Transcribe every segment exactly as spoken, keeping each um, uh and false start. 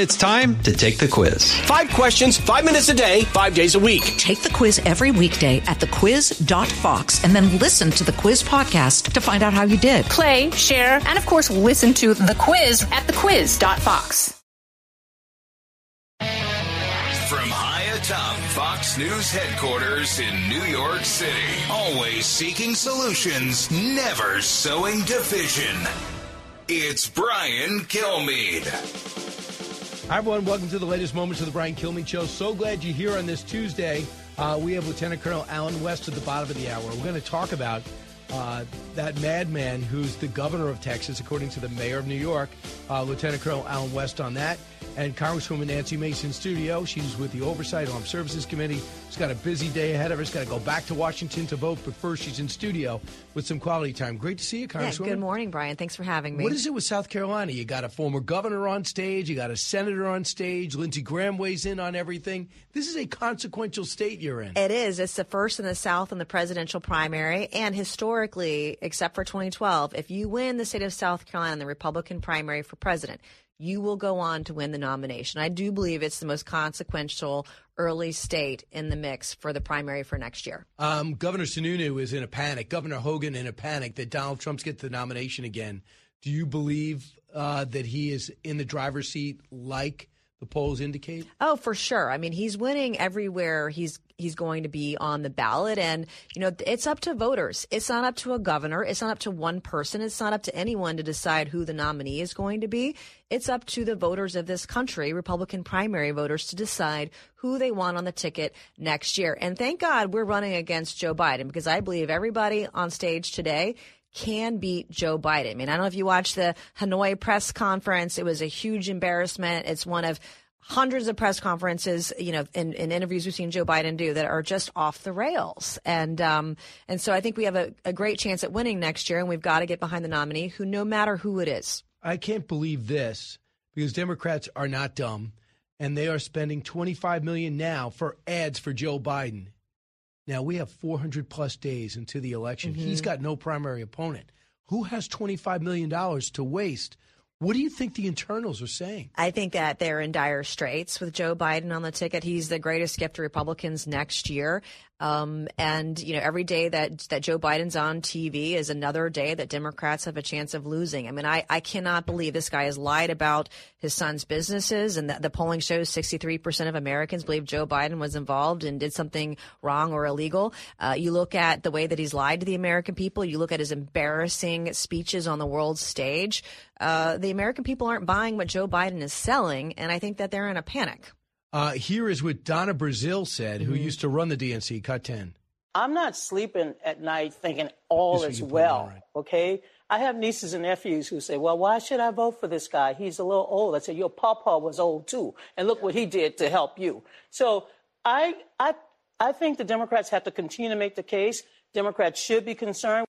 It's time to take the quiz. Five questions, five minutes a day, five days a week. Take the quiz every weekday at the quiz dot fox and then listen to the quiz podcast to find out how you did. Play, share, and of course, listen to the quiz at the quiz dot fox. From high atop Fox News headquarters in New York City, always seeking solutions, never sowing division. It's Brian Kilmeade. Hi, everyone. Welcome to the latest moments of the Brian Kilmeade Show. So glad you're here on this Tuesday. Uh, we have Lieutenant Colonel Allen West at the bottom of the hour. We're going to talk about uh, that madman who's the governor of Texas, according to the mayor of New York. Uh, Lieutenant Colonel Allen West on that. And Congresswoman Nancy Mace in studio. She's with the Oversight Armed Services Committee. She's got a busy day ahead of her. She's got to go back to Washington to vote. But first, she's in studio with some quality time. Great to see you, Congresswoman. Yeah, good morning, Brian. Thanks for having me. What is it with South Carolina? You got a former governor on stage. You got a senator on stage. Lindsey Graham weighs in on everything. This is a consequential state you're in. It is. It's the first in the South in the presidential primary. And historically, except for twenty twelve, if you win the state of South Carolina in the Republican primary for president, you will go on to win the nomination. I do believe it's the most consequential early state in the mix for the primary for next year. Um, Governor Sununu is in a panic. Governor Hogan in a panic that Donald Trump's get the nomination again. Do you believe uh, that he is in the driver's seat like the polls indicate? Oh, for sure. I mean, he's winning everywhere he's he's going to be on the ballot. And, you know, it's up to voters. It's not up to a governor. It's not up to one person. It's not up to anyone to decide who the nominee is going to be. It's up to the voters of this country, Republican primary voters, to decide who they want on the ticket next year. And thank God we're running against Joe Biden, because I believe everybody on stage today can beat Joe Biden. I mean, I don't know if you watched the Hanoi press conference. It was a huge embarrassment. It's one of hundreds of press conferences, you know, in, in interviews we've seen Joe Biden do that are just off the rails. And um, and so I think we have a, a great chance at winning next year, and we've got to get behind the nominee, who, no matter who it is. I can't believe this, because Democrats are not dumb, and they are spending twenty-five million dollars now for ads for Joe Biden. Now, we have four hundred plus days into the election. Mm-hmm. He's got no primary opponent. Who has twenty-five million dollars to waste? What do you think the internals are saying? I think that they're in dire straits with Joe Biden on the ticket. He's the greatest gift to Republicans next year. Um, and, you know, every day that, that Joe Biden's on T V is another day that Democrats have a chance of losing. I mean, I, I cannot believe this guy has lied about his son's businesses, and the, the polling shows sixty-three percent of Americans believe Joe Biden was involved and did something wrong or illegal. Uh, you look at the way that he's lied to the American people. You look at his embarrassing speeches on the world stage. Uh, the American people aren't buying what Joe Biden is selling, and I think that they're in a panic. Uh, here is what Donna Brazile said, Mm-hmm. who used to run the D N C. Cut ten. I'm not sleeping at night thinking all is well, right. Okay? I have nieces and nephews who say, well, why should I vote for this guy? He's a little old. I say, your papa was old, too, and look what he did to help you. So I, I, I think the Democrats have to continue to make the case. Democrats should be concerned.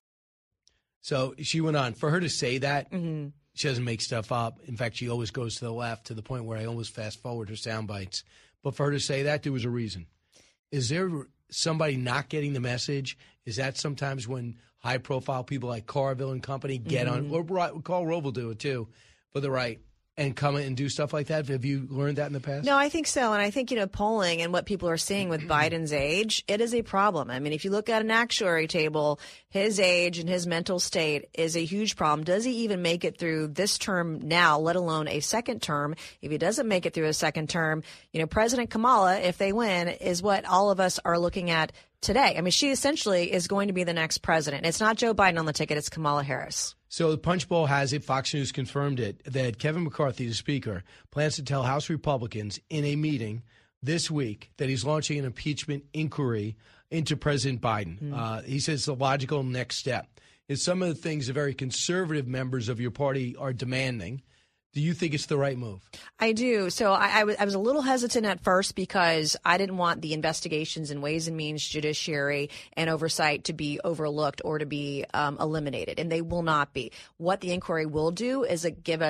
So she went on. For her to say that, mm-hmm. She doesn't make stuff up. In fact, she always goes to the left, to the point where I almost fast forward her sound bites. But for her to say that, there was a reason. Is there somebody not getting the message? Is that sometimes when high-profile people like Carville and company get mm-hmm. on, or Karl Rove will do it too, for the right, and come in and do stuff like that? Have you learned that in the past? No, I think so. And I think, you know, polling and what people are seeing with Biden's age, it is a problem. I mean, if you look at an actuary table, his age and his mental state is a huge problem. Does he even make it through this term now, let alone a second term? If he doesn't make it through a second term, you know, President Kamala, if they win, is what all of us are looking at today. I mean, she essentially is going to be the next president. It's not Joe Biden on the ticket. It's Kamala Harris. So the Punch Bowl has it, Fox News confirmed it, that Kevin McCarthy, the Speaker, plans to tell House Republicans in a meeting this week that he's launching an impeachment inquiry into President Biden. Mm. Uh, he says it's a logical next step. It's some of the things the very conservative members of your party are demanding. Do you think it's the right move? I do. So I, I, w- I was a little hesitant at first because I didn't want the investigations in Ways and Means, Judiciary, and Oversight to be overlooked or to be um, eliminated, and they will not be. What the inquiry will do is it give us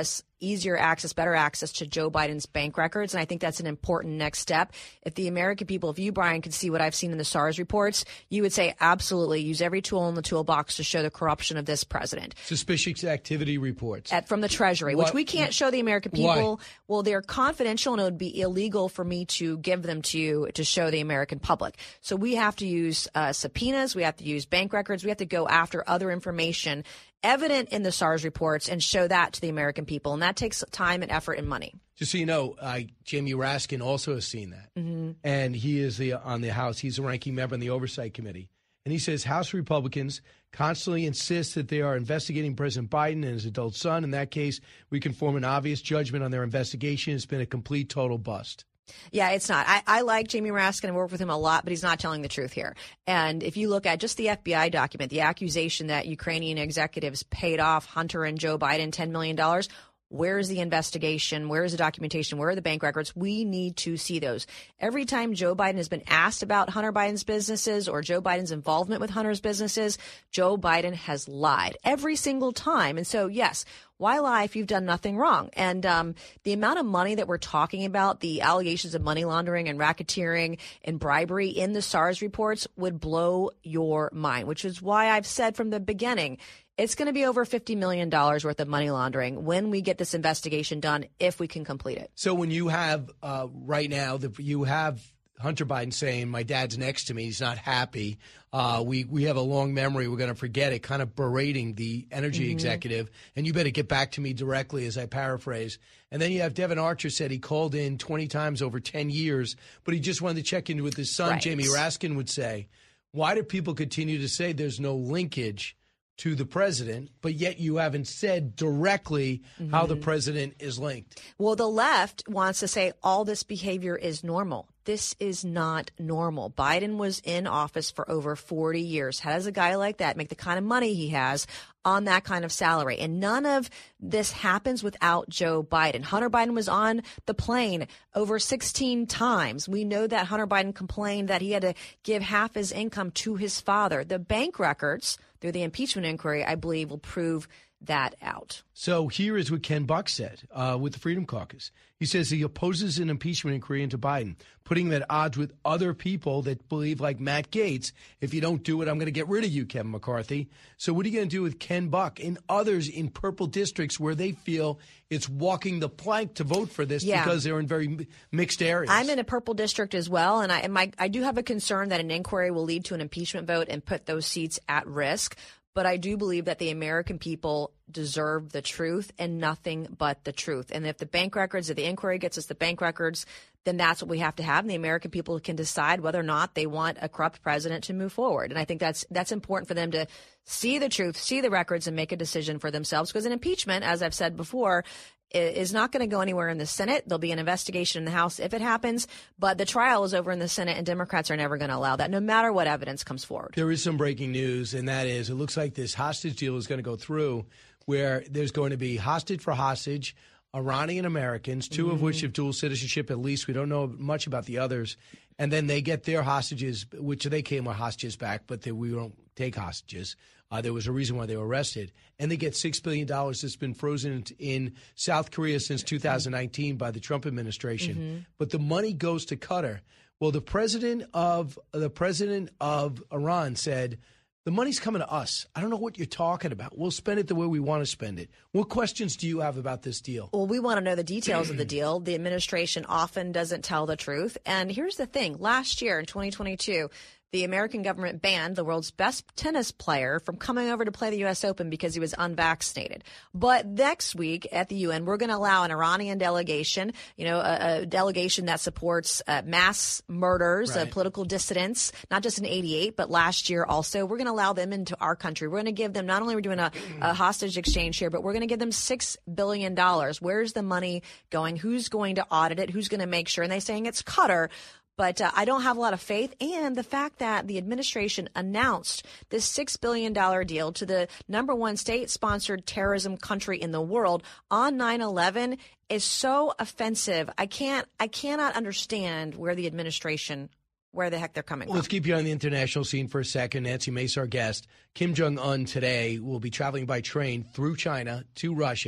easier access, better access to Joe Biden's bank records. And I think that's an important next step. If the American people, if you, Brian, could see what I've seen in the SARS reports, you would say absolutely use every tool in the toolbox to show the corruption of this president. Suspicious activity reports. At, from the Treasury, what? which we can't show the American people. Why? Well, they're confidential and it would be illegal for me to give them to you to show the American public. So we have to use uh, subpoenas. We have to use bank records. We have to go after other information evident in the SARS reports and show that to the American people. And that takes time and effort and money. Just so you know, uh, Jamie Raskin also has seen that. Mm-hmm. And he is the on the House. He's a ranking member on the Oversight Committee. And he says House Republicans constantly insist that they are investigating President Biden and his adult son. In that case, we can form an obvious judgment on their investigation. It's been a complete, total bust. Yeah, it's not. I, I like Jamie Raskin and work with him a lot, but he's not telling the truth here. And if you look at just the F B I document, the accusation that Ukrainian executives paid off Hunter and Joe Biden ten million dollars, where is the investigation? Where is the documentation? Where are the bank records? We need to see those. Every time Joe Biden has been asked about Hunter Biden's businesses or Joe Biden's involvement with Hunter's businesses, Joe Biden has lied every single time. And so, yes, why lie if you've done nothing wrong? And um, the amount of money that we're talking about, the allegations of money laundering and racketeering and bribery in the SARS reports would blow your mind, which is why I've said from the beginning, it's going to be over fifty million dollars worth of money laundering when we get this investigation done, if we can complete it. So when you have uh, right now, the, you have Hunter Biden saying, my dad's next to me, he's not happy. Uh, we, we have a long memory. We're going to forget it, kind of berating the energy mm-hmm. executive. And you better get back to me directly, as I paraphrase. And then you have Devin Archer said he called in twenty times over ten years, but he just wanted to check in with his son. Right. Jamie Raskin would say, why do people continue to say there's no linkage to the president, but yet you haven't said directly mm-hmm. how the president is linked? Well, the left wants to say all this behavior is normal. This is not normal. Biden was in office for over forty years. How does a guy like that make the kind of money he has on that kind of salary? And none of this happens without Joe Biden. Hunter Biden was on the plane over sixteen times. We know that Hunter Biden complained that he had to give half his income to his father. The bank records through the impeachment inquiry, I believe, will prove that out. So here is what Ken Buck said uh, with the Freedom Caucus. He says he opposes an impeachment inquiry into Biden, putting him at odds with other people that believe, like Matt Gaetz, if you don't do it, I'm going to get rid of you, Kevin McCarthy. So what are you going to do with Ken Buck and others in purple districts where they feel it's walking the plank to vote for this yeah. because they're in very mixed areas? I'm in a purple district as well, and I, and my, I do have a concern that an inquiry will lead to an impeachment vote and put those seats at risk. But I do believe that the American people deserve the truth and nothing but the truth. And if the bank records, if the inquiry gets us the bank records, then that's what we have to have. And the American people can decide whether or not they want a corrupt president to move forward. And I think that's that's important for them to see the truth, see the records, and make a decision for themselves. Because an impeachment, as I've said before, is not going to go anywhere in the Senate. There'll be an investigation in the House if it happens, but the trial is over in the Senate, and Democrats are never going to allow that, no matter what evidence comes forward. There is some breaking news, and that is it looks like this hostage deal is going to go through where there's going to be hostage for hostage, Iranian Americans, two mm-hmm. of which have dual citizenship at least. We don't know much about the others. And then they get their hostages, which they came with hostages back, but they, we don't take hostages. Uh, there was a reason why they were arrested. And they get six billion dollars that's been frozen in South Korea since two thousand nineteen by the Trump administration. Mm-hmm. But the money goes to Qatar. Well, the president of the president of Iran said, the money's coming to us. I don't know what you're talking about. We'll spend it the way we want to spend it. What questions do you have about this deal? Well, we want to know the details of the deal. The administration often doesn't tell the truth. And here's the thing. Last year in twenty twenty-two, the American government banned the world's best tennis player from coming over to play the U S Open because he was unvaccinated. But next week at the U N, we're going to allow an Iranian delegation, you know, a, a delegation that supports uh, mass murders right. of political dissidents, not just in eighty-eight, but last year also. We're going to allow them into our country. We're going to give them, not only are we doing a, a hostage exchange here, but we're going to give them six billion dollars. Where's the money going? Who's going to audit it? Who's going to make sure? And they're saying it's Qatar. But uh, I don't have a lot of faith. And the fact that the administration announced this six billion dollars deal to the number one state-sponsored terrorism country in the world on nine eleven is so offensive. I can't, I cannot understand where the administration, where the heck they're coming well, from. Let's keep you on the international scene for a second. Nancy Mace, our guest. Kim Jong-un today will be traveling by train through China to Russia.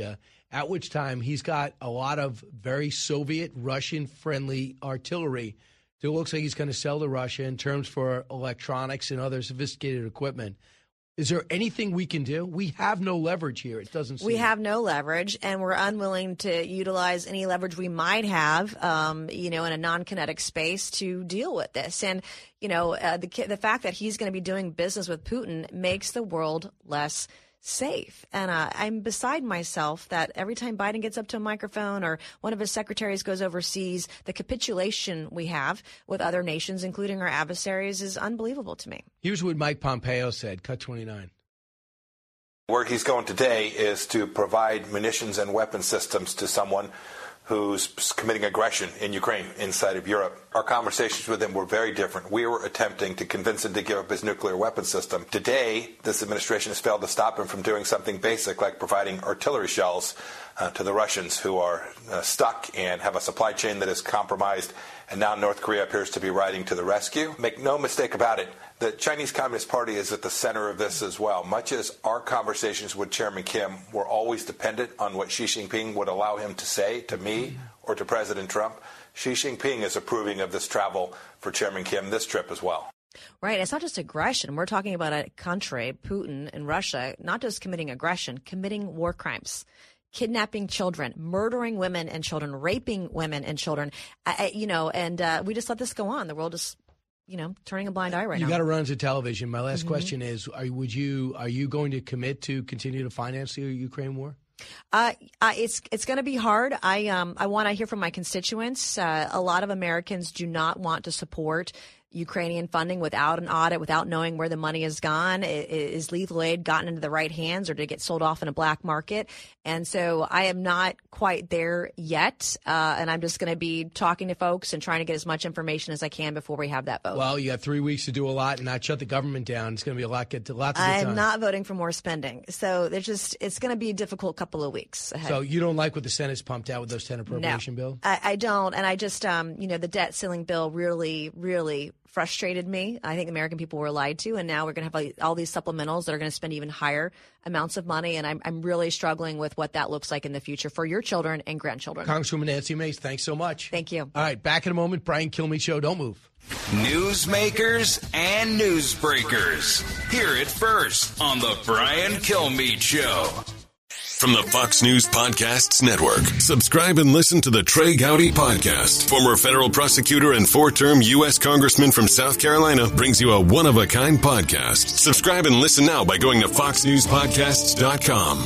at which time he's got a lot of very Soviet, Russian-friendly artillery that looks like he's going to sell to Russia in terms for electronics and other sophisticated equipment. Is there anything we can do? We have no leverage here. It doesn't seem. We have no leverage, and we're unwilling to utilize any leverage we might have, um, you know, in a non-kinetic space to deal with this. And, you know, uh, the the fact that he's going to be doing business with Putin makes the world less safe. And uh, I'm beside myself that every time Biden gets up to a microphone or one of his secretaries goes overseas, the capitulation we have with other nations, including our adversaries, is unbelievable to me. Here's what Mike Pompeo said, cut twenty-nine. Where he's going today is to provide munitions and weapon systems to someone who's committing aggression in Ukraine, inside of Europe. Our conversations with him were very different. We were attempting to convince him to give up his nuclear weapon system. Today, this administration has failed to stop him from doing something basic like providing artillery shells uh, to the Russians who are uh, stuck and have a supply chain that is compromised. And now North Korea appears to be riding to the rescue. Make no mistake about it, the Chinese Communist Party is at the center of this as well. Much as our conversations with Chairman Kim were always dependent on what Xi Jinping would allow him to say to me or to President Trump, Xi Jinping is approving of this travel for Chairman Kim this trip as well. Right. It's not just aggression. We're talking about a country, Putin and Russia, not just committing aggression, committing war crimes. Kidnapping children, murdering women and children, raping women and children, uh, you know, and uh, we just let this go on. The world is, you know, turning a blind eye right you now. You got to run to television. My last mm-hmm. question is: Are would you are you going to commit to continue to finance the Ukraine war? Uh, uh, it's it's going to be hard. I um I want to hear from my constituents. Uh, a lot of Americans do not want to support Ukrainian funding without an audit, without knowing where the money has gone. Is lethal aid gotten into the right hands, or did it get sold off in a black market? And so I am not quite there yet, uh, and I'm just going to be talking to folks and trying to get as much information as I can before we have that vote. Well, you have three weeks to do a lot and not shut the government down. It's going to be a lot. Get to lots of I'm time. not voting for more spending, so there's just it's going to be a difficult couple of weeks ahead. So you don't like what the Senate's pumped out with those ten appropriation no, bill? I, I don't, and I just um you know the debt ceiling bill really really frustrated me. I think American people were lied to, and now we're going to have all these supplementals that are going to spend even higher amounts of money, and I'm, I'm really struggling with what that looks like in the future for your children and grandchildren. Congresswoman Nancy Mace, thanks so much. Thank you. All right, back in a moment. Brian Kilmeade Show. Don't move. Newsmakers and newsbreakers. Hear it first on the Brian Kilmeade Show. From the Fox News Podcasts Network, subscribe and listen to the Trey Gowdy Podcast. Former federal prosecutor and four-term U S Congressman from South Carolina brings you a one-of-a-kind podcast. Subscribe and listen now by going to fox news podcasts dot com.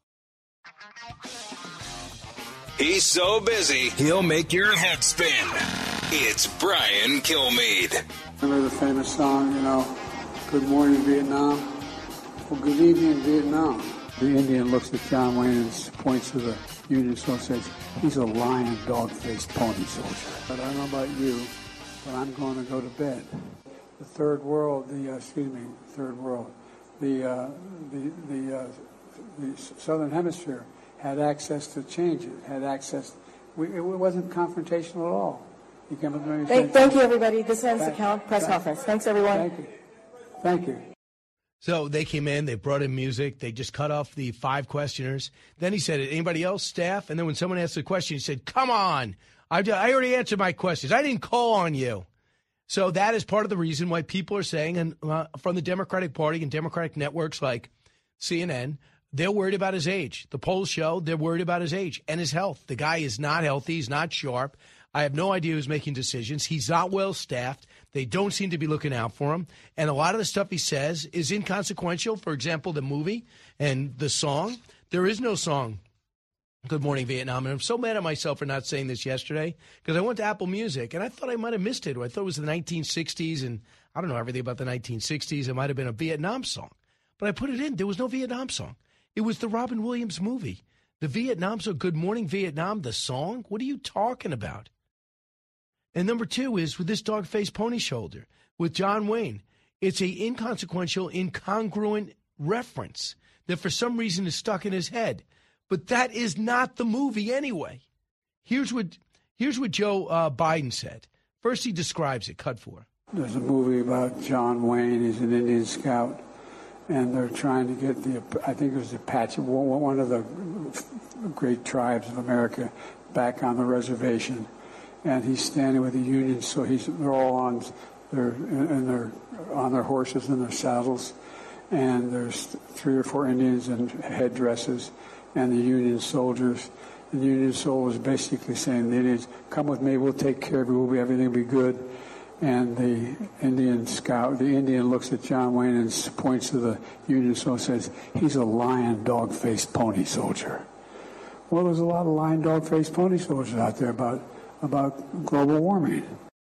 He's so busy, he'll make your head spin. It's Brian Kilmeade. Remember the famous song, you know, Good Morning Vietnam? Well, good evening, Vietnam. The Indian looks at John Wayne and points to the Union soldier and says, he's a lion, dog-faced pony soldier. But I don't know about you, but I'm going to go to bed. The third world, the, uh, excuse me, third world, the, uh, the, the, uh, the Southern Hemisphere had access to change it, had access. We, it wasn't confrontational at all. You came up to me thank, thank you, everybody. This ends the count press thank, conference. Thanks, everyone. Thank you. Thank you. So they came in, they brought in music, they just cut off the five questioners. Then he said, anybody else, staff? And then when someone asked a question, he said, come on, I, I already answered my questions. I didn't call on you. So that is part of the reason why people are saying, and uh, from the Democratic Party and Democratic networks like C N N, they're worried about his age. The polls show they're worried about his age and his health. The guy is not healthy. He's not sharp. I have no idea who's making decisions. He's not well staffed. They don't seem to be looking out for him. And a lot of the stuff he says is inconsequential. For example, the movie and the song. There is no song, Good Morning Vietnam. And I'm so mad at myself for not saying this yesterday because I went to Apple Music and I thought I might have missed it. Or I thought it was the nineteen sixties. And I don't know everything about the nineteen sixties. It might have been a Vietnam song. But I put it in. There was no Vietnam song. It was the Robin Williams movie. The Vietnam song, Good Morning Vietnam, the song? What are you talking about? And number two is with this dog-faced pony shoulder, with John Wayne. It's a inconsequential, incongruent reference that for some reason is stuck in his head. But that is not the movie anyway. Here's what here's what Joe uh, Biden said. First, he describes it. Cut four. There's a movie about John Wayne. He's an Indian scout. and they're trying to get the, I think it was the Apache, one of the great tribes of America, back on the reservation. And he's standing with the Union, so he's they're all on their and they're on their horses and their saddles, and there's three or four Indians in headdresses, and the Union soldiers. And the Union soldiers basically saying to the Indians, "Come with me, we'll take care of you, we'll be everything will be good." And the Indian scout, the Indian looks at John Wayne and points to the Union soldier and says, "He's a lion, dog-faced pony soldier." Well, there's a lot of lion, dog-faced pony soldiers out there about. about global warming.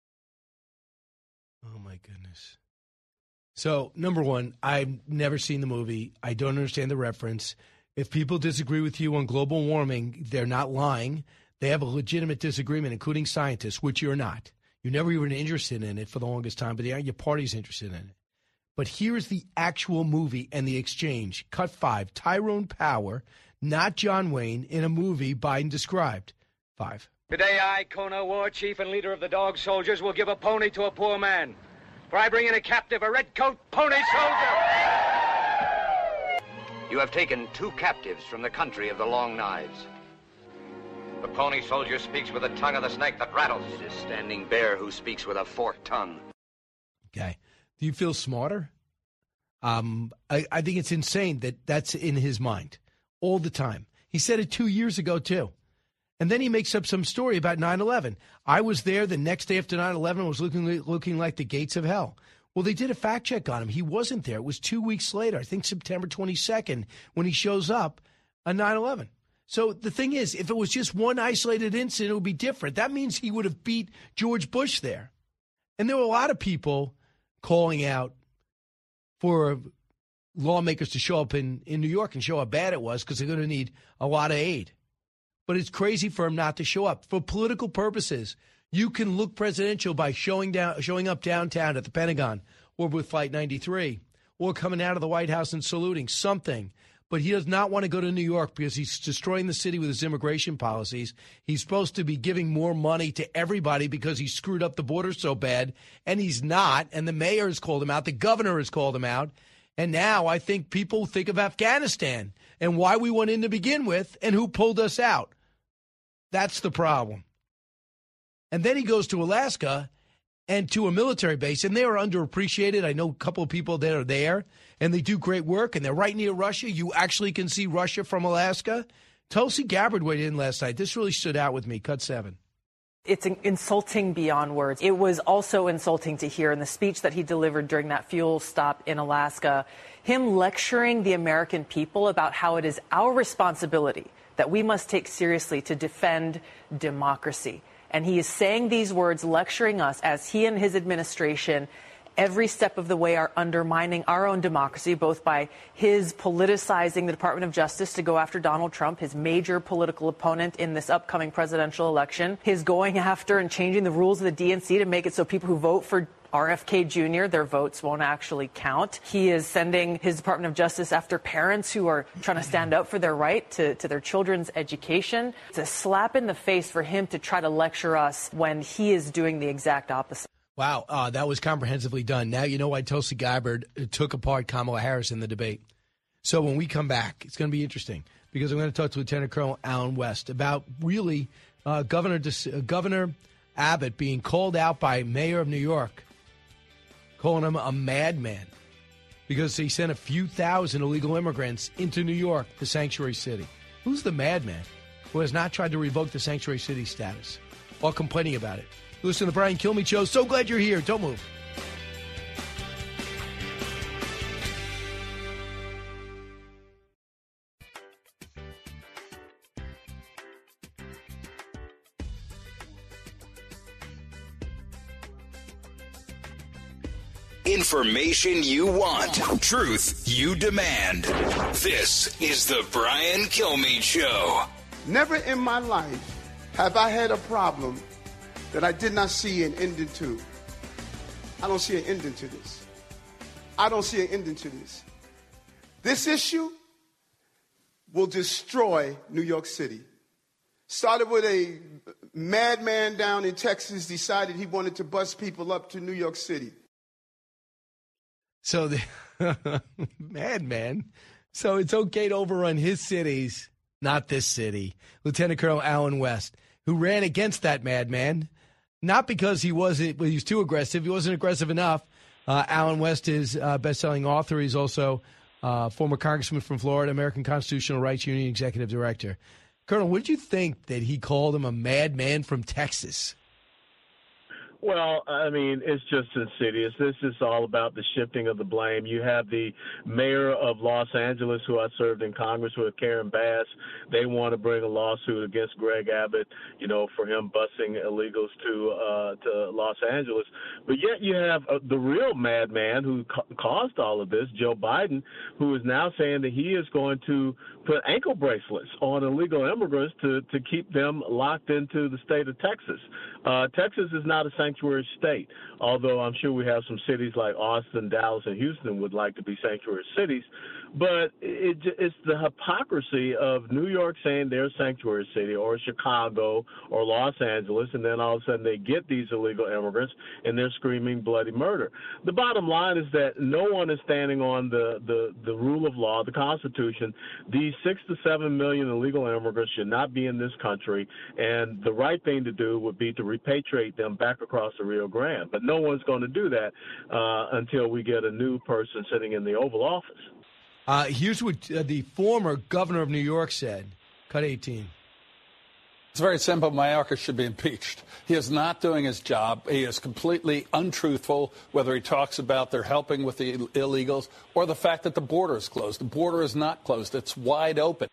Oh, my goodness. So, number one, I've never seen the movie. I don't understand the reference. If people disagree with you on global warming, they're not lying. They have a legitimate disagreement, including scientists, which you're not. You're never even interested in it for the longest time, but your party's interested in it. But here's the actual movie and the exchange. Cut five. Tyrone Power, not John Wayne, in a movie Biden described. Five. Today I, Kona, war chief and leader of the dog soldiers, will give a pony to a poor man. For I bring in a captive, a red-coat pony soldier. You have taken two captives from the country of the long knives. The pony soldier speaks with the tongue of the snake that rattles. It is Standing Bear who speaks with a forked tongue. Okay. Do you feel smarter? Um, I, I think it's insane that that's in his mind all the time. He said it two years ago, too. And then he makes up some story about nine eleven. I was there the next day after nine eleven. It was looking, looking like the gates of hell. Well, they did a fact check on him. He wasn't there. It was two weeks later, I think September twenty-second, when he shows up on nine eleven. So the thing is, if it was just one isolated incident, it would be different. That means he would have beat George Bush there. And there were a lot of people calling out for lawmakers to show up in, in New York and show how bad it was because they're going to need a lot of aid. But it's crazy for him not to show up. For political purposes, you can look presidential by showing down, showing up downtown at the Pentagon or with Flight ninety-three or coming out of the White House and saluting something. But he does not want to go to New York because he's destroying the city with his immigration policies. He's supposed to be giving more money to everybody because he screwed up the border so bad, and he's not. And the mayor has called him out. The governor has called him out. And now I think people think of Afghanistan and why we went in to begin with and who pulled us out. That's the problem. And then he goes to Alaska and to a military base, and they are underappreciated. I know a couple of people that are there, and they do great work, and they're right near Russia. You actually can see Russia from Alaska. Tulsi Gabbard weighed in last night. This really stood out with me. Cut seven. It's insulting beyond words. It was also insulting to hear in the speech that he delivered during that fuel stop in Alaska, him lecturing the American people about how it is our responsibility that we must take seriously to defend democracy. And he is saying these words, lecturing us as he and his administration every step of the way are undermining our own democracy, both by his politicizing the Department of Justice to go after Donald Trump, his major political opponent in this upcoming presidential election, his going after and changing the rules of the D N C to make it so people who vote for R F K Junior, their votes won't actually count. He is sending his Department of Justice after parents who are trying to stand up for their right to, to their children's education. It's a slap in the face for him to try to lecture us when he is doing the exact opposite. Wow, uh, that was comprehensively done. Now you know why Tulsi Gabbard took apart Kamala Harris in the debate. So when we come back, it's going to be interesting because I'm going to talk to Lieutenant Colonel Allen West about really uh, Governor uh, Governor Abbott being called out by Mayor of New York, calling him a madman because he sent a few thousand illegal immigrants into New York, the sanctuary city. Who's the madman who has not tried to revoke the sanctuary city status while complaining about it? Listen to the Brian Kilmeade Show. So glad you're here. Don't move. Information you want. Truth you demand. This is the Brian Kilmeade Show. Never in my life have I had a problem that I did not see an ending to. I don't see an ending to this. I don't see an ending to this. This issue will destroy New York City. Started with a madman down in Texas decided he wanted to bus people up to New York City. So the, Madman. So it's okay to overrun his cities, not this city. Lieutenant Colonel Allen West, who ran against that madman, not because he wasn't well, he was too aggressive. He wasn't aggressive enough. Uh, Allen West is a best-selling author. He's also uh, former congressman from Florida, American Constitutional Rights Union executive director. Colonel, what did you think that he called him a madman from Texas? Well, I mean, it's just insidious. This is all about the shifting of the blame. You have the mayor of Los Angeles, who I served in Congress with, Karen Bass. They want to bring a lawsuit against Greg Abbott, you know, for him busing illegals to uh, to Los Angeles. But yet you have uh, the real madman who ca- caused all of this, Joe Biden, who is now saying that he is going to put ankle bracelets on illegal immigrants to, to keep them locked into the state of Texas. Uh, Texas is not a sanctuary state, although I'm sure we have some cities like Austin, Dallas, and Houston would like to be sanctuary cities. But it, it's the hypocrisy of New York saying they're a sanctuary city, or Chicago, or Los Angeles, and then all of a sudden they get these illegal immigrants and they're screaming bloody murder. The bottom line is that no one is standing on the, the, the rule of law, the Constitution. These six to seven million illegal immigrants should not be in this country, and the right thing to do would be to repatriate them back across the Rio Grande. But no one's going to do that uh, until we get a new person sitting in the Oval Office. Uh, here's what uh, the former governor of New York said. Cut eighteen. It's very simple. Mayorkas should be impeached. He is not doing his job. He is completely untruthful, whether he talks about they're helping with the illegals or the fact that the border is closed. The border is not closed. It's wide open.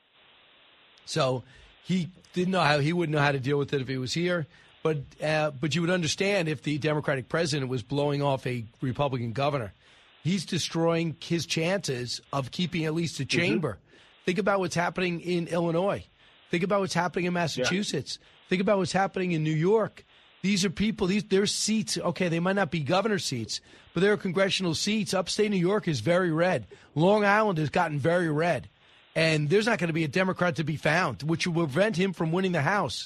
So he didn't know how he wouldn't know how to deal with it if he was here. But uh, but you would understand if the Democratic president was blowing off a Republican governor. He's destroying his chances of keeping at least a chamber. Mm-hmm. Think about what's happening in Illinois. Think about what's happening in Massachusetts. Yeah. Think about what's happening in New York. These are people, these their seats, okay, they might not be governor seats, but they're congressional seats. Upstate New York is very red. Long Island has gotten very red. And there's not going to be a Democrat to be found, which will prevent him from winning the House.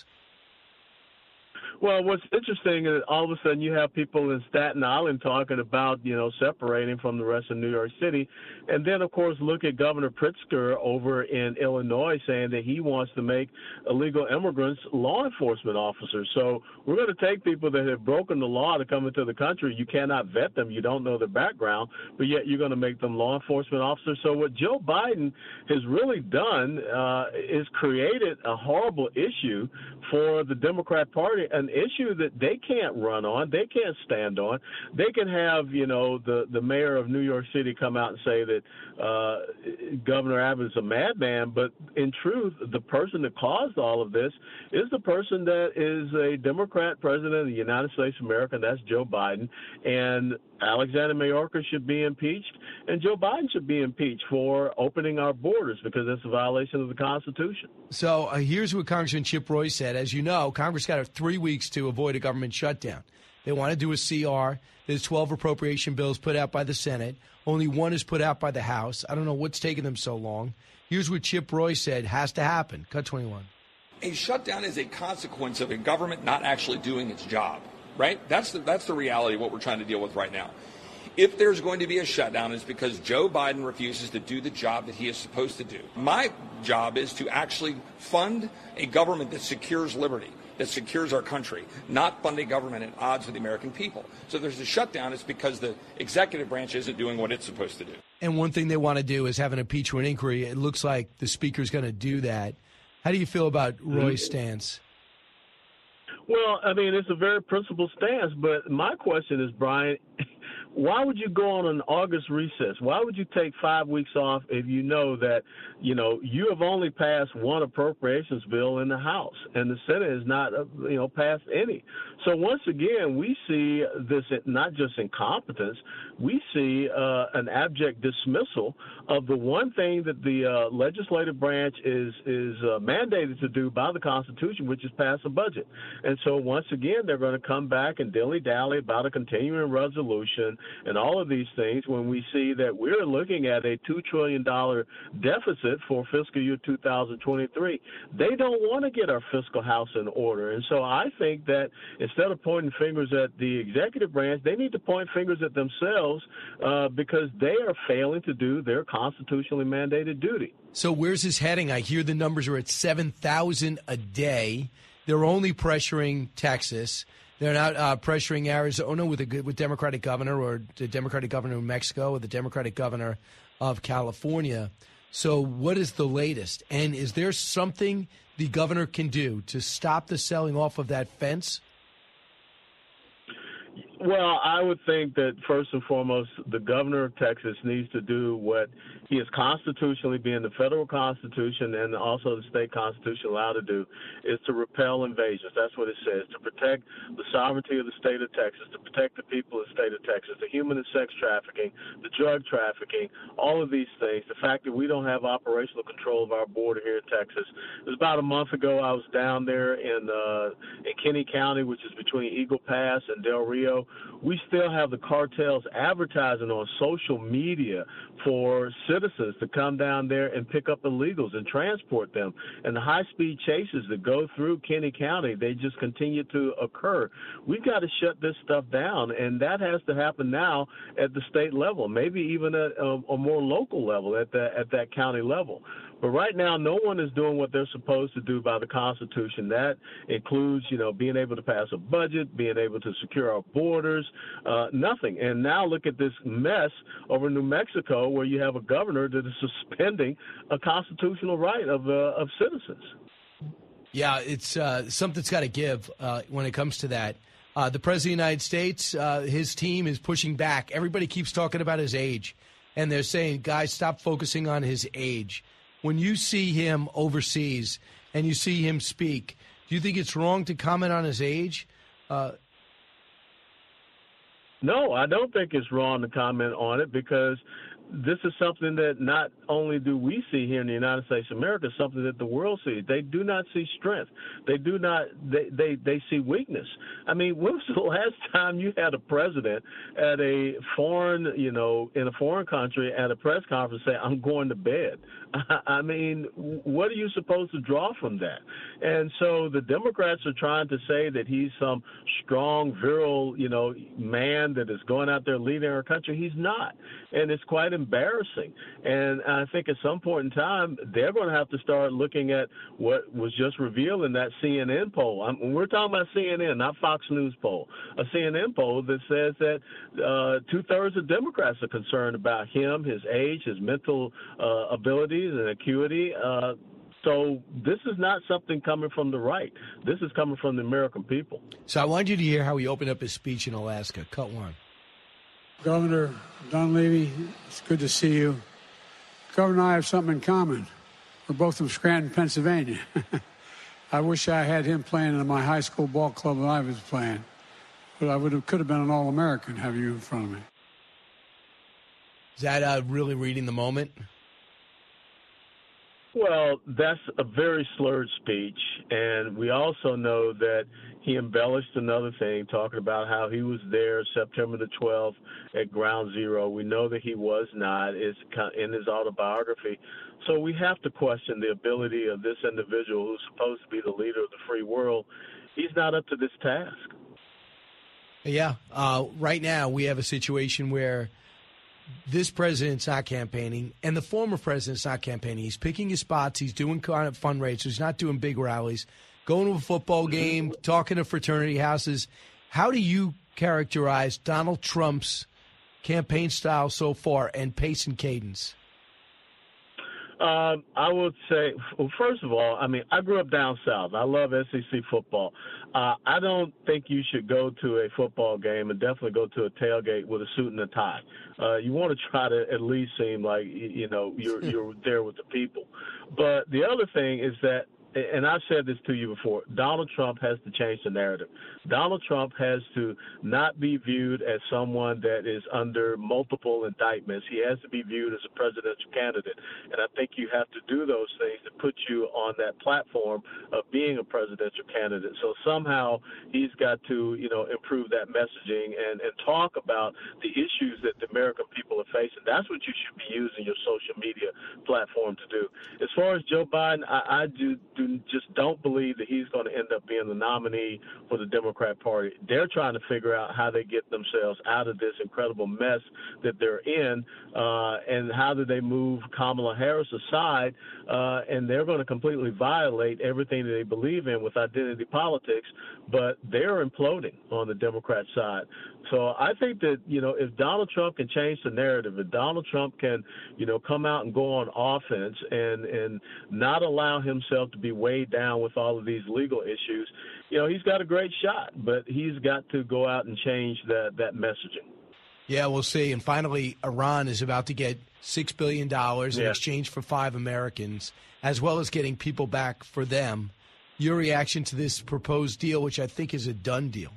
Well, what's interesting is all of a sudden you have people in Staten Island talking about, you know, separating from the rest of New York City. And then, of course, look at Governor Pritzker over in Illinois saying that he wants to make illegal immigrants law enforcement officers. So we're going to take people that have broken the law to come into the country. You cannot vet them. You don't know their background, but yet you're going to make them law enforcement officers. So what Joe Biden has really done uh, is created a horrible issue for the Democrat Party, an issue that they can't run on, they can't stand on. They can have, you know, the, the mayor of New York City come out and say that uh, Governor Abbott is a madman, but in truth, the person that caused all of this is the person that is a Democrat president of the United States of America, and that's Joe Biden. And Alexander Mayorkas should be impeached, and Joe Biden should be impeached for opening our borders because that's a violation of the Constitution. So uh, here's what Congressman Chip Roy said. As you know, Congress got three weeks to avoid a government shutdown. They want to do a C R. There's twelve appropriation bills put out by the Senate. Only one is put out by the House. I don't know what's taking them so long. Here's what Chip Roy said has to happen. Cut twenty-one. A shutdown is a consequence of a government not actually doing its job. Right? That's the, that's the reality of what we're trying to deal with right now. If there's going to be a shutdown, it's because Joe Biden refuses to do the job that he is supposed to do. My job is to actually fund a government that secures liberty, that secures our country, not fund a government at odds with the American people. So if there's a shutdown, it's because the executive branch isn't doing what it's supposed to do. And one thing they want to do is have an impeachment inquiry. It looks like the speaker's going to do that. How do you feel about Roy's stance? Well, I mean, it's a very principled stance, but my question is, Brian, why would you go on an August recess? Why would you take five weeks off if you know that, you know, you have only passed one appropriations bill in the House and the Senate has not, you know, passed any? So once again, we see this not just incompetence, we see uh, an abject dismissal of the one thing that the uh, legislative branch is is uh, mandated to do by the Constitution, which is pass a budget. And so once again, they're going to come back and dilly-dally about a continuing resolution and all of these things when we see that we're looking at a two trillion dollars deficit for fiscal year two thousand twenty-three. They don't want to get our fiscal house in order. And so I think that instead of pointing fingers at the executive branch, they need to point fingers at themselves uh, because they are failing to do their constitutionally mandated duty. So where's this heading? I hear the numbers are at seven thousand a day. They're only pressuring Texas. They're not uh, pressuring Arizona with a with Democratic governor or the Democratic governor of Mexico or the Democratic governor of California. So what is the latest? And is there something the governor can do to stop the selling off of that fence? Well, I would think that first and foremost, the governor of Texas needs to do what he is constitutionally, being the federal constitution and also the state constitution allowed to do, is to repel invasions. That's what it says, to protect the sovereignty of the state of Texas, to protect the people of the state of Texas, the human and sex trafficking, the drug trafficking, all of these things, the fact that we don't have operational control of our border here in Texas. It was about a month ago I was down there in, uh, in Kinney County, which is between Eagle Pass and Del Rio. We still have the cartels advertising on social media for citizens to come down there and pick up illegals and transport them. And the high-speed chases that go through Kinney County, they just continue to occur. We've got to shut this stuff down, and that has to happen now at the state level, maybe even at a, a more local level, at, the, at that county level. But right now, no one is doing what they're supposed to do by the Constitution. That includes, you know, being able to pass a budget, being able to secure our borders, uh, nothing. And now look at this mess over New Mexico where you have a governor that is suspending a constitutional right of, uh, of citizens. Yeah, it's uh, something's got to give uh, when it comes to that. Uh, the President of the United States, uh, his team is pushing back. Everybody keeps talking about his age, and they're saying, guys, stop focusing on his age. When you see him overseas and you see him speak, do you think it's wrong to comment on his age? Uh, no, I don't think it's wrong to comment on it because this is something that not only do we see here in the United States of America, it's something that the world sees. They do not see strength. They do not, they, they, they see weakness. I mean, when was the last time you had a president at a foreign, you know, in a foreign country at a press conference say, I'm going to bed? I mean, what are you supposed to draw from that? And so the Democrats are trying to say that he's some strong, virile, you know, man that is going out there leading our country. He's not. And it's quite embarrassing. And I think at some point in time, they're going to have to start looking at what was just revealed in that C N N poll. I'm, we're talking about C N N, not Fox News poll. A C N N poll that says that uh, two-thirds of Democrats are concerned about him, his age, his mental uh, abilities and acuity. Uh, so this is not something coming from the right. This is coming from the American people. So I want you to hear how he opened up his speech in Alaska. Cut one. Governor Dunleavy, it's good to see you. Governor and I have something in common. We're both from Scranton, Pennsylvania. I wish I had him playing in my high school ball club that I was playing. But I would have, could have been an All-American having you in front of me. Is that uh, really reading the moment? Well, that's a very slurred speech, and we also know that he embellished another thing, talking about how he was there September the twelfth at Ground Zero. We know that he was not. It's in his autobiography. So we have to question the ability of this individual who's supposed to be the leader of the free world. He's not up to this task. Yeah. Uh, right now we have a situation where this president's not campaigning, and the former president's not campaigning. He's picking his spots. He's doing kind of fundraisers. He's not doing big rallies. Going to a football game, talking to fraternity houses. How do you characterize Donald Trump's campaign style so far and pace and cadence? Um, I would say, well, first of all, I mean, I grew up down south. I love S E C football. Uh, I don't think you should go to a football game and definitely go to a tailgate with a suit and a tie. Uh, you want to try to at least seem like, you know, you're you're there with the people. But the other thing is that and I've said this to you before, Donald Trump has to change the narrative. Donald Trump has to not be viewed as someone that is under multiple indictments. He has to be viewed as a presidential candidate. And I think you have to do those things to put you on that platform of being a presidential candidate. So somehow he's got to, you know, improve that messaging and, and talk about the issues that the American people are facing. That's what you should be using your social media platform to do. As far as Joe Biden, I, I do, do just don't believe that he's going to end up being the nominee for the Democrat Party. They're trying to figure out how they get themselves out of this incredible mess that they're in, uh, and how do they move Kamala Harris aside, uh, and they're going to completely violate everything that they believe in with identity politics, but they're imploding on the Democrat side. So I think that, you know, if Donald Trump can change the narrative, if Donald Trump can, you know, come out and go on offense and, and not allow himself to be weighed down with all of these legal issues, you know, he's got a great shot, but he's got to go out and change that, that messaging. Yeah, we'll see. And finally, Iran is about to get six billion dollars in yeah. exchange for five Americans, as well as getting people back for them. Your reaction to this proposed deal, which I think is a done deal?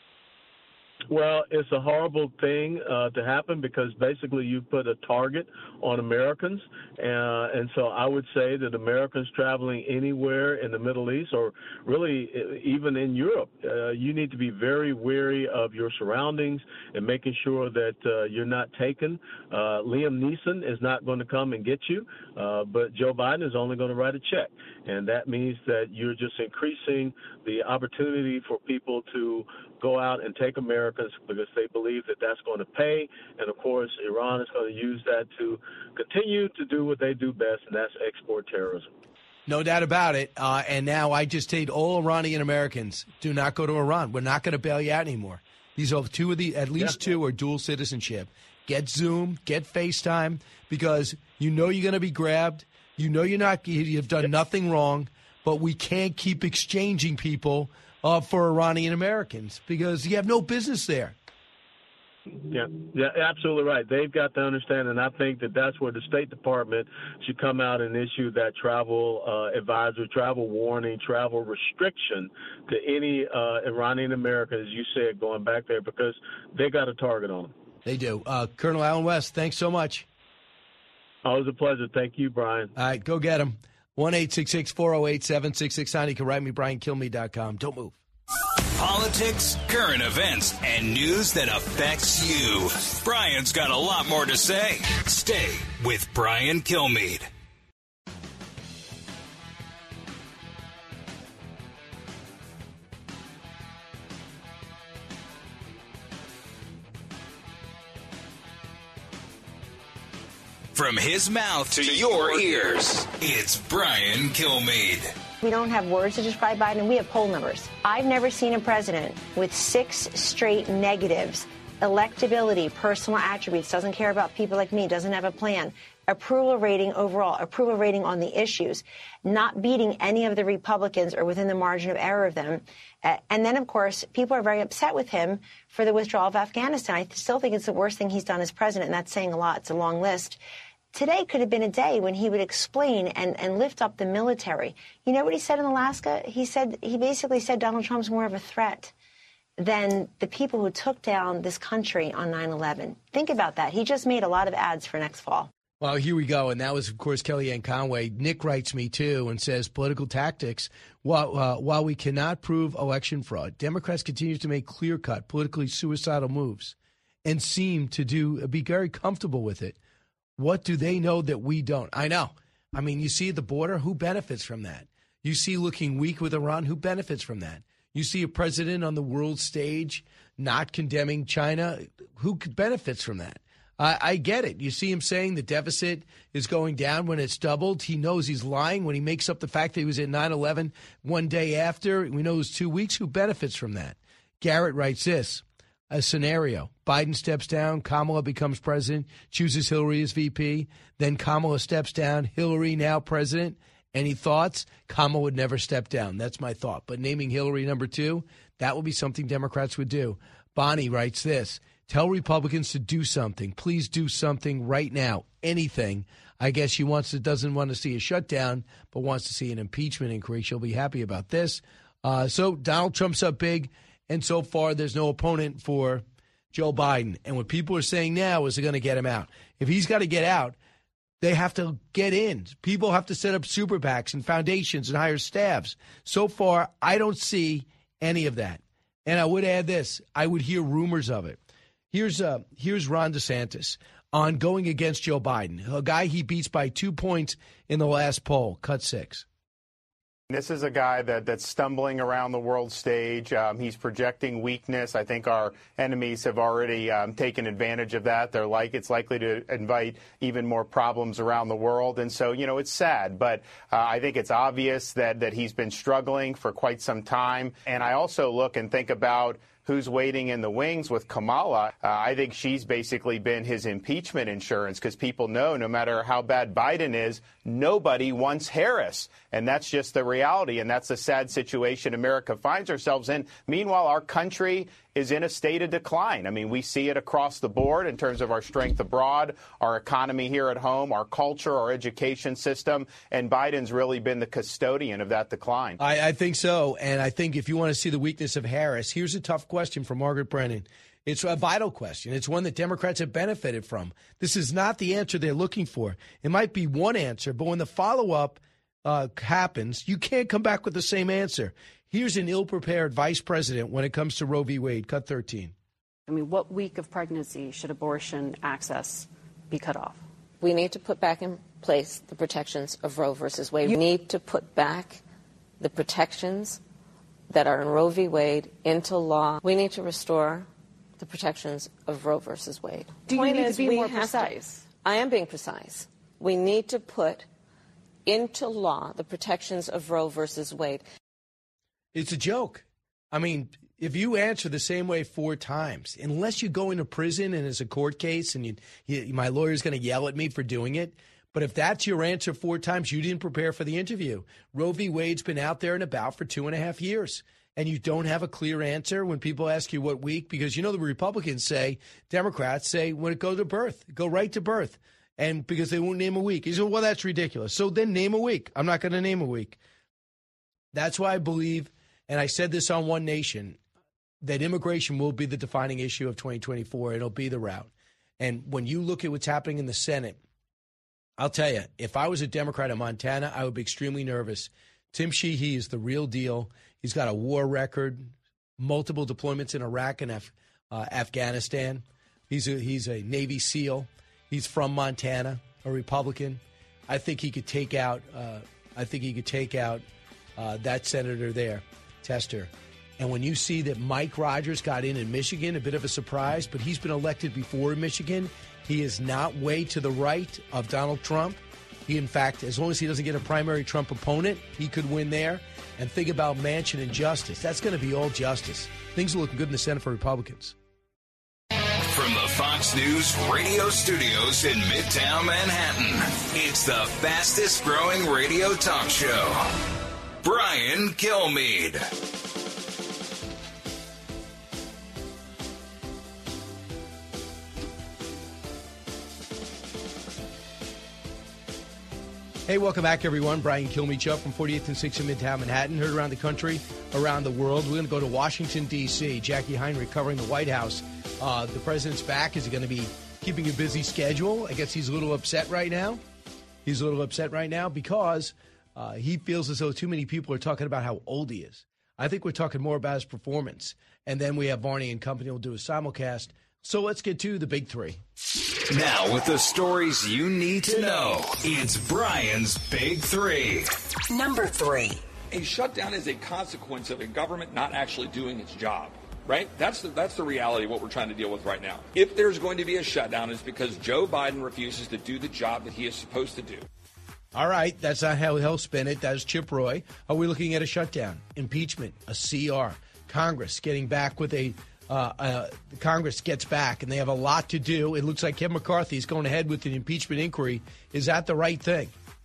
Well, it's a horrible thing uh, to happen because basically you put a target on Americans. Uh, and so I would say that Americans traveling anywhere in the Middle East or really even in Europe, uh, you need to be very wary of your surroundings and making sure that uh, you're not taken. Uh, Liam Neeson is not going to come and get you, uh, but Joe Biden is only going to write a check. And that means that you're just increasing the opportunity for people to go out and take Americans because they believe that that's going to pay. And, of course, Iran is going to use that to continue to do what they do best, and that's export terrorism. No doubt about it. Uh, and now I just take all Iranian Americans, do not go to Iran. We're not going to bail you out anymore. These are two of the, at least yeah. two are dual citizenship. Get Zoom, get FaceTime, because you know you're going to be grabbed. You know you're not, you've done nothing wrong, but we can't keep exchanging people uh, for Iranian Americans because you have no business there. Yeah, yeah, absolutely right. They've got to understand, and I think that that's where the State Department should come out and issue that travel uh, advisory, travel warning, travel restriction to any uh, Iranian Americans, as you said, going back there because they got a target on them. They do. Uh, Colonel Allen West, thanks so much. Always a pleasure. Thank you, Brian. All right, go get him. one eight six six, four oh eight, seven six six nine. You can write me, brian kilmeade dot com. Don't move. Politics, current events, and news that affects you. Brian's got a lot more to say. Stay with Brian Kilmeade. From his mouth to your ears, it's Brian Kilmeade. We don't have words to describe Biden. We have poll numbers. I've never seen a president with six straight negatives. Electability, personal attributes, doesn't care about people like me, doesn't have a plan. Approval rating overall, approval rating on the issues, not beating any of the Republicans or within the margin of error of them. Uh, and then, of course, people are very upset with him for the withdrawal of Afghanistan. I still think it's the worst thing he's done as president, and that's saying a lot. It's a long list. Today could have been a day when he would explain and, and lift up the military. You know what he said in Alaska? He said he basically said Donald Trump's more of a threat than the people who took down this country on nine eleven. Think about that. He just made a lot of ads for next fall. Well, here we go. And that was, of course, Kellyanne Conway. Nick writes me, too, and says political tactics. While, uh, while we cannot prove election fraud, Democrats continue to make clear-cut, politically suicidal moves and seem to do be very comfortable with it. What do they know that we don't? I know. I mean, you see at the border, who benefits from that? You see looking weak with Iran, who benefits from that? You see a president on the world stage not condemning China, who benefits from that? I, I get it. You see him saying the deficit is going down when it's doubled. He knows he's lying when he makes up the fact that he was at nine eleven one day after. We know it was two weeks. Who benefits from that? Garrett writes this. A scenario. Biden steps down, Kamala becomes president, chooses Hillary as V P, then Kamala steps down, Hillary now president. Any thoughts? Kamala would never step down. That's my thought. But naming Hillary number two, that would be something Democrats would do. Bonnie writes this. Tell Republicans to do something. Please do something right now. Anything. I guess she wants to, doesn't want to see a shutdown, but wants to see an impeachment inquiry. She'll be happy about this. Uh, so Donald Trump's up big, and so far there's no opponent for Joe Biden. And what people are saying now is they're going to get him out. If he's got to get out, they have to get in. People have to set up super PACs and foundations and hire staffs. So far, I don't see any of that. And I would add this. I would hear rumors of it. Here's uh, here's Ron DeSantis on going against Joe Biden, a guy he beats by two points in the last poll. Cut six. This is a guy that, that's stumbling around the world stage. Um, he's projecting weakness. I think our enemies have already um, taken advantage of that. They're like it's likely to invite even more problems around the world. And so, you know, it's sad. But uh, I think it's obvious that, that he's been struggling for quite some time. And I also look and think about who's waiting in the wings with Kamala. Uh, I think she's basically been his impeachment insurance because people know no matter how bad Biden is, nobody wants Harris. And that's just the reality. And that's the sad situation America finds ourselves in. Meanwhile, our country is in a state of decline. I mean, we see it across the board in terms of our strength abroad, our economy here at home, our culture, our education system. And Biden's really been the custodian of that decline. I, I think so. And I think if you want to see the weakness of Harris, here's a tough question for Margaret Brennan. It's a vital question. It's one that Democrats have benefited from. This is not the answer they're looking for. It might be one answer, but when the follow-up uh, happens, you can't come back with the same answer. Here's an ill-prepared vice president when it comes to Roe v. Wade. Cut thirteen. I mean, what week of pregnancy should abortion access be cut off? We need to put back in place the protections of Roe versus Wade. We need to put back the protections that are in Roe v. Wade into law. We need to restore the protections of Roe versus Wade. Do you need to be more precise? To, I am being precise. We need to put into law the protections of Roe versus Wade. It's a joke. I mean, if you answer the same way four times, unless you go into prison and it's a court case and you, you, my lawyer's going to yell at me for doing it, but if that's your answer four times, you didn't prepare for the interview. Roe v. Wade's been out there and about for two and a half years, and you don't have a clear answer when people ask you what week, because you know the Republicans say, Democrats say, when it goes to birth, go right to birth, and because they won't name a week. You say, well, that's ridiculous. So then name a week. I'm not going to name a week. That's why I believe, and I said this on One Nation, that immigration will be the defining issue of twenty twenty-four. It'll be the route. And when you look at what's happening in the Senate, I'll tell you, if I was a Democrat in Montana, I would be extremely nervous. Tim Sheehy is the real deal. He's got a war record, multiple deployments in Iraq and Af- uh, Afghanistan. He's a, he's a Navy SEAL. He's from Montana, a Republican. I think he could take out. Uh, I think he could take out uh, that senator there, Tester. And when you see that Mike Rogers got in in Michigan, a bit of a surprise, but he's been elected before in Michigan. He is not way to the right of Donald Trump. He, in fact, as long as he doesn't get a primary Trump opponent, he could win there. And think about Manchin and justice. That's going to be all justice. Things are looking good in the Senate for Republicans. From the Fox News radio studios in Midtown Manhattan, it's the fastest growing radio talk show. Brian Kilmeade. Hey, welcome back, everyone. Brian Kilmeade Show from forty-eighth and sixth in Midtown Manhattan. Heard around the country, around the world. We're going to go to Washington, D C Jackie Heinrich covering the White House. Uh, the president's back. Is he going to be keeping a busy schedule? I guess he's a little upset right now. He's a little upset right now because uh, he feels as though too many people are talking about how old he is. I think we're talking more about his performance. And then we have Barney and company will do a simulcast. So let's get to the big three. Now, with the stories you need to know, it's Brian's Big Three. Number three. A shutdown is a consequence of a government not actually doing its job, right? That's the, that's the reality of what we're trying to deal with right now. If there's going to be a shutdown, it's because Joe Biden refuses to do the job that he is supposed to do. All right, that's not how he'll spin it. That's Chip Roy. Are we looking at a shutdown, impeachment, a C R, Congress getting back with a Uh, uh, Congress gets back, and they have a lot to do. It looks like Kevin McCarthy is going ahead with an impeachment inquiry. Is that the right thing?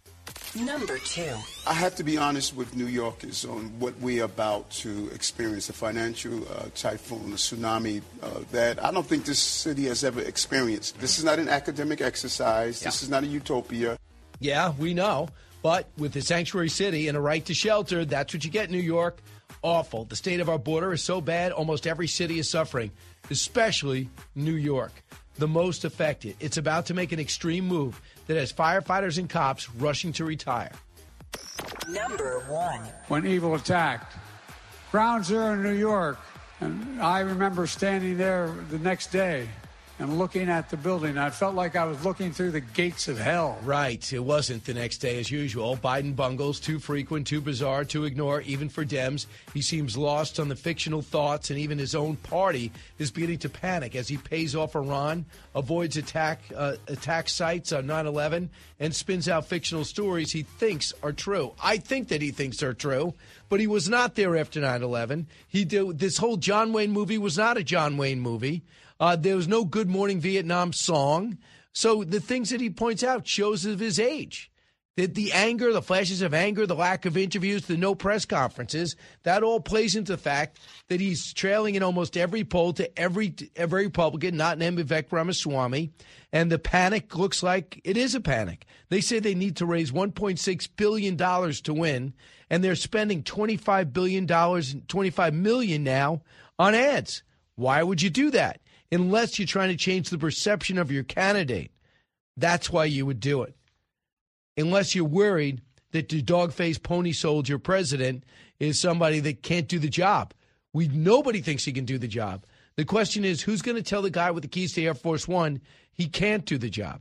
Number two. I have to be honest with New Yorkers on what we're about to experience, a financial uh, typhoon, a tsunami uh, that I don't think this city has ever experienced. This is not an academic exercise. Yeah. This is not a utopia. Yeah, we know. But with the sanctuary city and a right to shelter, that's what you get in New York. Awful. The state of our border is so bad, almost every city is suffering, especially New York, the most affected. It's about to make an extreme move that has firefighters and cops rushing to retire. Number one. When evil attacked. Ground Zero in New York. And I remember standing there the next day and looking at the building. I felt like I was looking through the gates of hell. Right. It wasn't the next day as usual. Biden bungles, too frequent, too bizarre, to ignore, even for Dems. He seems lost on the fictional thoughts, and even his own party is beginning to panic as he pays off Iran, avoids attack uh, attack sites on nine eleven, and spins out fictional stories he thinks are true. I think that he thinks they're true, but he was not there after nine eleven. He did, this whole John Wayne movie was not a John Wayne movie. Uh, there was no Good Morning Vietnam song. So the things that he points out shows of his age. The, the anger, the flashes of anger, the lack of interviews, the no press conferences, that all plays into the fact that he's trailing in almost every poll to every every Republican, not named Vivek Ramaswamy. And the panic looks like it is a panic. They say they need to raise one point six billion dollars to win, and they're spending twenty-five billion dollars, twenty-five million dollars now on ads. Why would you do that? Unless you're trying to change the perception of your candidate. That's why you would do it. Unless you're worried that the dog-faced pony soldier president is somebody that can't do the job. We Nobody thinks he can do the job. The question is, who's going to tell the guy with the keys to Air Force One he can't do the job?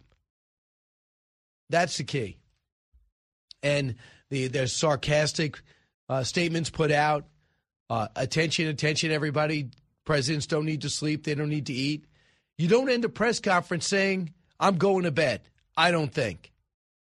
That's the key. And the there's sarcastic uh, statements put out. Uh, attention, attention, everybody. Presidents don't need to sleep. They don't need to eat. You don't end a press conference saying, I'm going to bed. I don't think.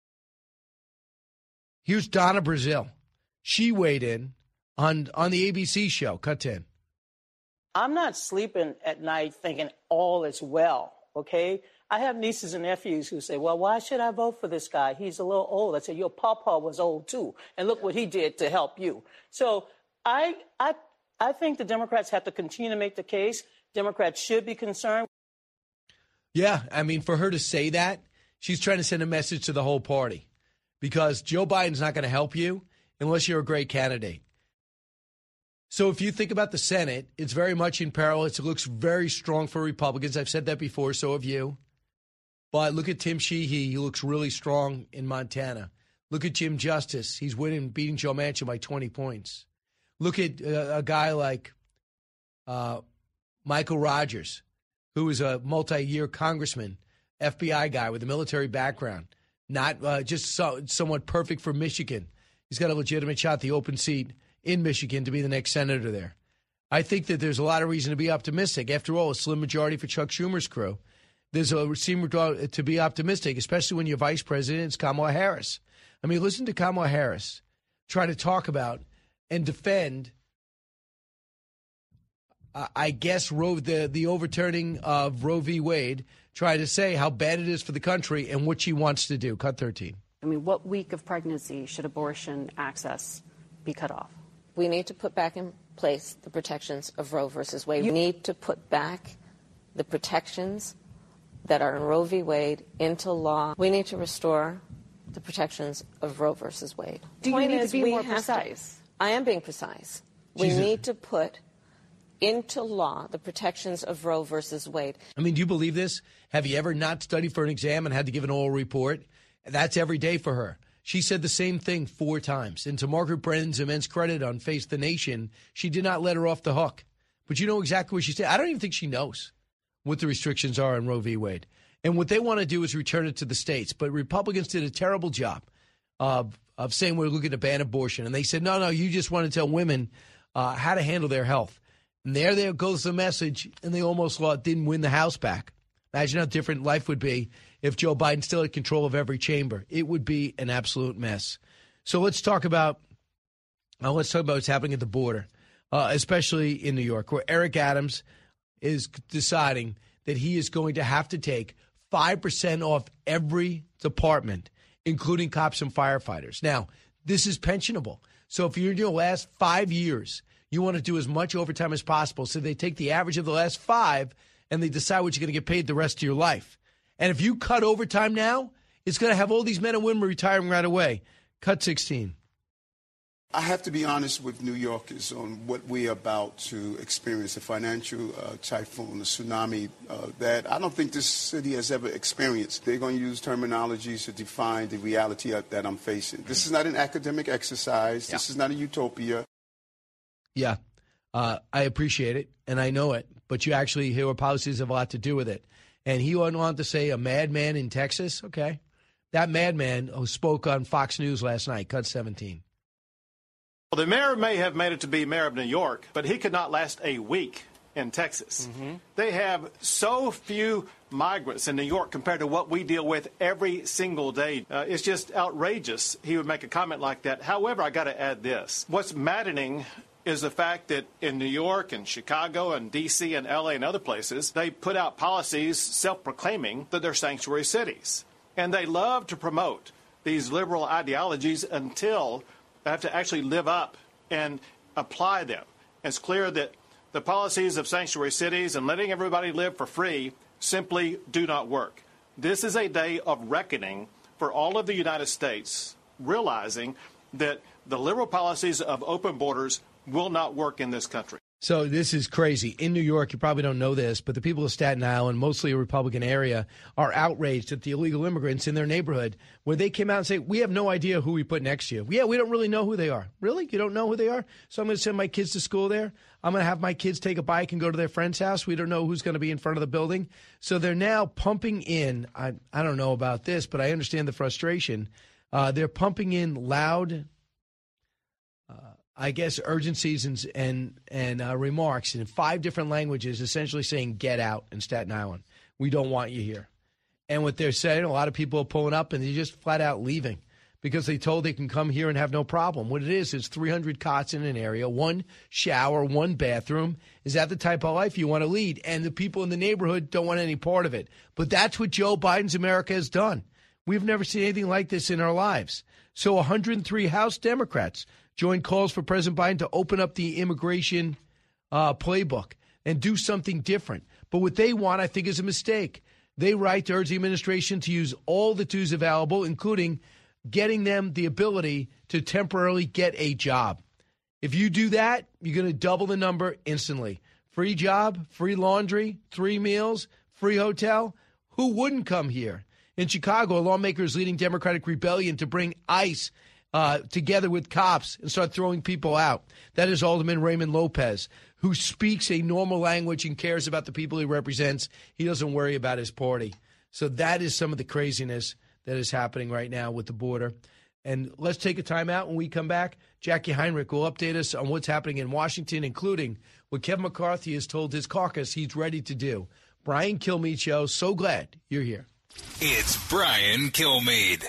Here's Donna Brazile. She weighed in on, on the A B C show. Cut ten. I'm not sleeping at night thinking all is well, okay? I have nieces and nephews who say, well, why should I vote for this guy? He's a little old. I say, your papa was old too, and look what he did to help you. So I, I, I think the Democrats have to continue to make the case. Democrats should be concerned. Yeah, I mean, for her to say that, she's trying to send a message to the whole party because Joe Biden's not going to help you unless you're a great candidate. So if you think about the Senate, it's very much in peril. It looks very strong for Republicans. I've said that before, so have you. But look at Tim Sheehy. He looks really strong in Montana. Look at Jim Justice. He's winning, beating Joe Manchin by twenty points. Look at uh, a guy like uh, Michael Rogers, who is a multi-year congressman, F B I guy with a military background, not uh, just so, somewhat perfect for Michigan. He's got a legitimate shot, the open seat in Michigan, to be the next senator there. I think that there's a lot of reason to be optimistic. After all, a slim majority for Chuck Schumer's crew. There's a reason to be optimistic, especially when your vice president is Kamala Harris. I mean, listen to Kamala Harris try to talk about and defend, uh, I guess, Roe, the, the overturning of Roe v. Wade, try to say how bad it is for the country and what she wants to do. Cut thirteen. I mean, what week of pregnancy should abortion access be cut off? We need to put back in place the protections of Roe versus Wade. We need to put back the protections that are in Roe v. Wade into law. We need to restore the protections of Roe versus Wade. Do you need to be more precise? To, I am being precise. We Jesus. need to put into law the protections of Roe versus Wade. I mean, do you believe this? Have you ever not studied for an exam and had to give an oral report? That's every day for her. She said the same thing four times. And to Margaret Brennan's immense credit on Face the Nation, she did not let her off the hook. But you know exactly what she said. I don't even think she knows what the restrictions are on Roe v. Wade. And what they want to do is return it to the states. But Republicans did a terrible job of, of saying we're looking to ban abortion. And they said, no, no, you just want to tell women uh, how to handle their health. And there, there goes the message. And they almost didn't win the House back. Imagine how different life would be if Joe Biden still had control of every chamber. It would be an absolute mess. So let's talk about uh, let's talk about what's happening at the border, uh, especially in New York, where Eric Adams is deciding that he is going to have to take five percent off every department including cops and firefighters. Now, this is pensionable. So if you're in your last five years, you want to do as much overtime as possible. So they take the average of the last five and they decide what you're going to get paid the rest of your life. And if you cut overtime now, it's going to have all these men and women retiring right away. Cut sixteen. I have to be honest with New Yorkers on what we're about to experience, a financial uh, typhoon, a tsunami uh, that I don't think this city has ever experienced. They're going to use terminologies to define the reality that I'm facing. This is not an academic exercise. Yeah. This is not a utopia. Yeah, uh, I appreciate it, and I know it, but you actually hear policies have a lot to do with it. And he went on to say a madman in Texas. Okay. That madman who spoke on Fox News last night, cut seventeen. Well, the mayor may have made it to be mayor of New York, but he could not last a week in Texas. Mm-hmm. They have so few migrants in New York compared to what we deal with every single day. Uh, it's just outrageous he would make a comment like that. However, I got to add this. What's maddening is the fact that in New York and Chicago and D C and L A and other places, they put out policies self-proclaiming that they're sanctuary cities. And they love to promote these liberal ideologies until they have to actually live up and apply them. It's clear that the policies of sanctuary cities and letting everybody live for free simply do not work. This is a day of reckoning for all of the United States, realizing that the liberal policies of open borders will not work in this country. So this is crazy. In New York, you probably don't know this, but the people of Staten Island, mostly a Republican area, are outraged at the illegal immigrants in their neighborhood where they came out and say, we have no idea who we put next to you. Yeah, we don't really know who they are. Really? You don't know who they are? So I'm going to send my kids to school there. I'm going to have my kids take a bike and go to their friend's house. We don't know who's going to be in front of the building. So they're now pumping in. I, I don't know about this, but I understand the frustration. Uh, they're pumping in loud I guess, urgencies and and, and uh, remarks in five different languages, essentially saying, get out in Staten Island. We don't want you here. And what they're saying, a lot of people are pulling up and they're just flat out leaving because they told they can come here and have no problem. What it is is three hundred cots in an area, one shower, one bathroom. Is that the type of life you want to lead? And the people in the neighborhood don't want any part of it. But that's what Joe Biden's America has done. We've never seen anything like this in our lives. So one hundred three House Democrats joined calls for President Biden to open up the immigration uh, playbook and do something different. But what they want, I think, is a mistake. They write to urge the administration to use all the tools available, including getting them the ability to temporarily get a job. If you do that, you're going to double the number instantly. Free job, free laundry, three meals, free hotel. Who wouldn't come here? In Chicago, a lawmaker is leading Democratic rebellion to bring ICE Uh, together with cops and start throwing people out. That is Alderman Raymond Lopez, who speaks a normal language and cares about the people he represents. He doesn't worry about his party. So that is some of the craziness that is happening right now with the border. And let's take a time out. When we come back, Jackie Heinrich will update us on what's happening in Washington, including what Kevin McCarthy has told his caucus he's ready to do. Brian Kilmeade Show. So glad you're here. It's Brian Kilmeade.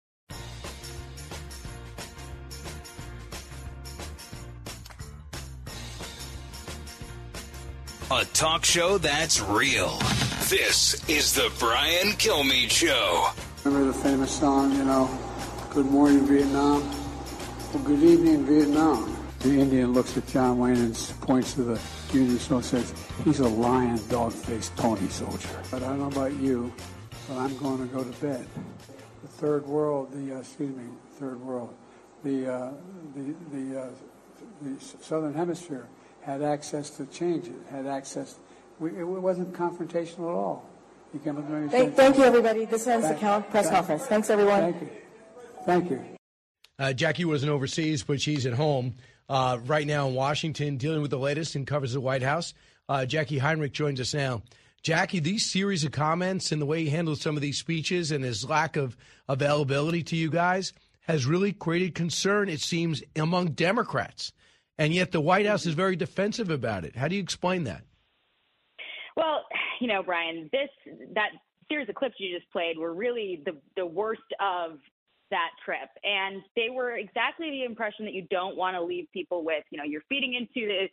A talk show that's real. This is the Brian Kilmeade Show. Remember the famous song, you know, Good Morning Vietnam? Well, good evening Vietnam. The Indian looks at John Wayne and points to the Union soldier and says, he's a lion, dog-faced pony soldier. But I don't know about you, but I'm going to go to bed. The third world, the, uh, excuse me, third world, the, uh, the, the, uh, the Southern Hemisphere had access to change it, had access. We, it wasn't confrontational at all. You came up with thank, thank you, everybody. This ends the count press thank, conference. Thanks, everyone. Thank you. Thank you. Uh, Jackie wasn't overseas, but she's at home uh, right now in Washington dealing with the latest and covers the White House. Uh, Jackie Heinrich joins us now. Jackie, these series of comments and the way he handled some of these speeches and his lack of availability to you guys has really created concern, it seems, among Democrats. And yet the White House is very defensive about it. How do you explain that? Well, you know, Brian, this that series of clips you just played were really the, the worst of that trip. And they were exactly the impression that you don't want to leave people with. You know, you're feeding into the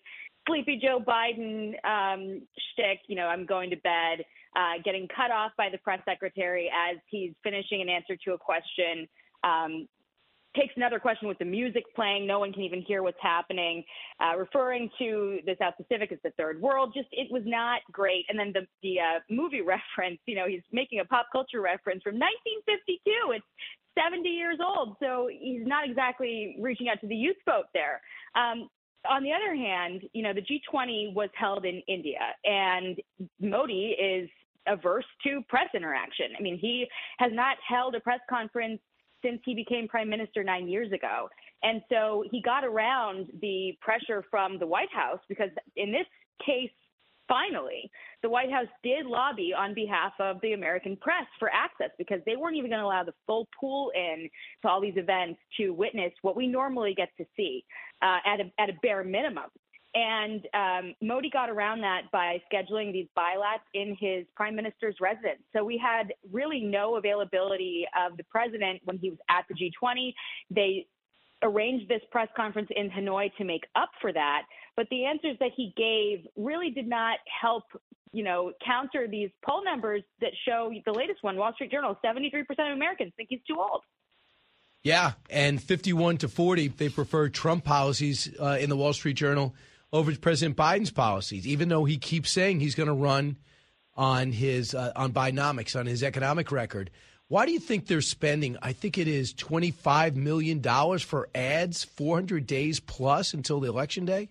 sleepy Joe Biden um, shtick, you know, I'm going to bed, uh, getting cut off by the press secretary as he's finishing an answer to a question, um, takes another question with the music playing. No one can even hear what's happening, uh, referring to the South Pacific as the third world. Just, it was not great. And then the, the uh, movie reference, you know, he's making a pop culture reference from nineteen fifty-two. It's seventy years old. So he's not exactly reaching out to the youth vote there. Um, On the other hand, you know, the G twenty was held in India, and Modi is averse to press interaction. I mean, he has not held a press conference since he became prime minister nine years ago. And so he got around the pressure from the White House because in this case, finally, the White House did lobby on behalf of the American press for access because they weren't even going to allow the full pool in to all these events to witness what we normally get to see uh, at, a, at a bare minimum. And um, Modi got around that by scheduling these bilats in his prime minister's residence. So we had really no availability of the president when he was at the G twenty. They arranged this press conference in Hanoi to make up for that. But the answers that he gave really did not help, you know, counter these poll numbers that show the latest one, Wall Street Journal, seventy-three percent of Americans think he's too old. Yeah, and fifty-one to forty, they prefer Trump policies uh, in the Wall Street Journal over President Biden's policies, even though he keeps saying he's going to run on his uh, on Bidenomics, on his economic record. Why do you think they're spending, I think it is twenty-five million dollars for ads, four hundred days plus until the election day?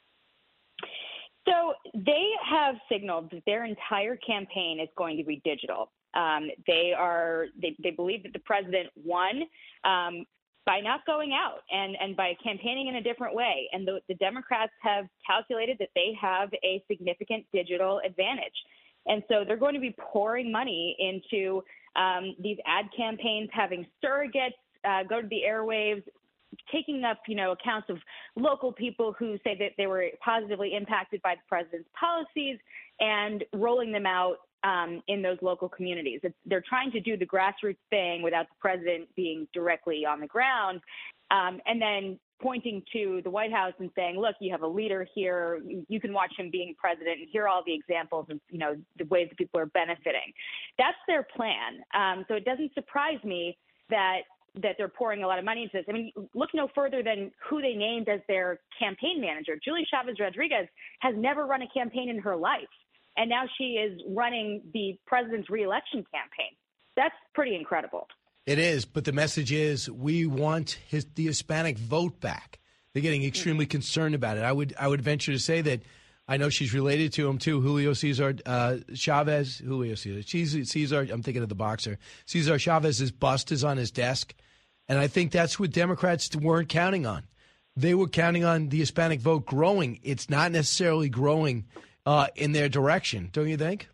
So they have signaled that their entire campaign is going to be digital. Um, they are they, they believe that the president won um, by not going out and, and by campaigning in a different way. And the, the Democrats have calculated that they have a significant digital advantage. And so they're going to be pouring money into um, these ad campaigns, having surrogates uh, go to the airwaves, taking up, you know, accounts of local people who say that they were positively impacted by the president's policies and rolling them out um, in those local communities. It's, they're trying to do the grassroots thing without the president being directly on the ground, um, and then pointing to the White House and saying, look, you have a leader here. You can watch him being president and hear all the examples of, you know, the ways that people are benefiting. That's their plan. Um, so it doesn't surprise me that that they're pouring a lot of money into this. I mean, look no further than who they named as their campaign manager. Julia Chavez Rodriguez has never run a campaign in her life, and now she is running the president's reelection campaign. That's pretty incredible. It is, but the message is we want his, the Hispanic vote back. They're getting extremely concerned about it. I would I would venture to say that I know she's related to him too, Julio Cesar uh, Chavez. Julio Cesar. She's, Cesar, I'm thinking of the boxer. Cesar Chavez's bust is on his desk, and I think that's what Democrats weren't counting on. They were counting on the Hispanic vote growing. It's not necessarily growing uh, in their direction, don't you think?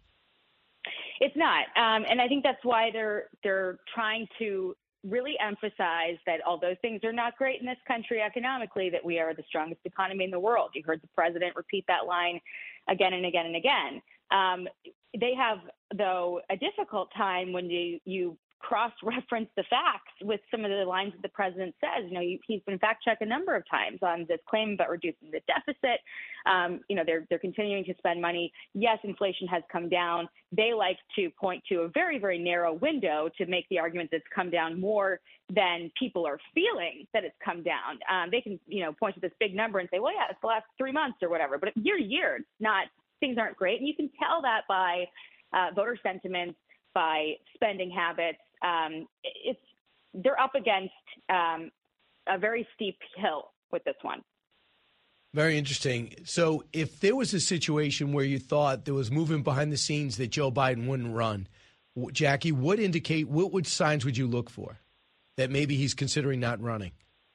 It's not, um, and I think that's why they're they're trying to really emphasize that although things are not great in this country economically, that we are the strongest economy in the world. You heard the president repeat that line again and again and again. Um, they have, though, a difficult time when you you cross-reference the facts with some of the lines that the president says. You know, he's been fact-checked a number of times on this claim about reducing the deficit. Um, you know, they're they're continuing to spend money. Yes, inflation has come down. They like to point to a very, very narrow window to make the argument that it's come down more than people are feeling that it's come down. Um, they can, you know, point to this big number and say, well, yeah, it's the last three months or whatever. But year to year, it's not, things aren't great. And you can tell that by uh, voter sentiment, by spending habits. Um, it's they're up against um, a very steep hill with this one. Very interesting. So if there was a situation where you thought there was movement behind the scenes that Joe Biden wouldn't run, Jackie, what indicate what would signs would you look for that maybe he's considering not running?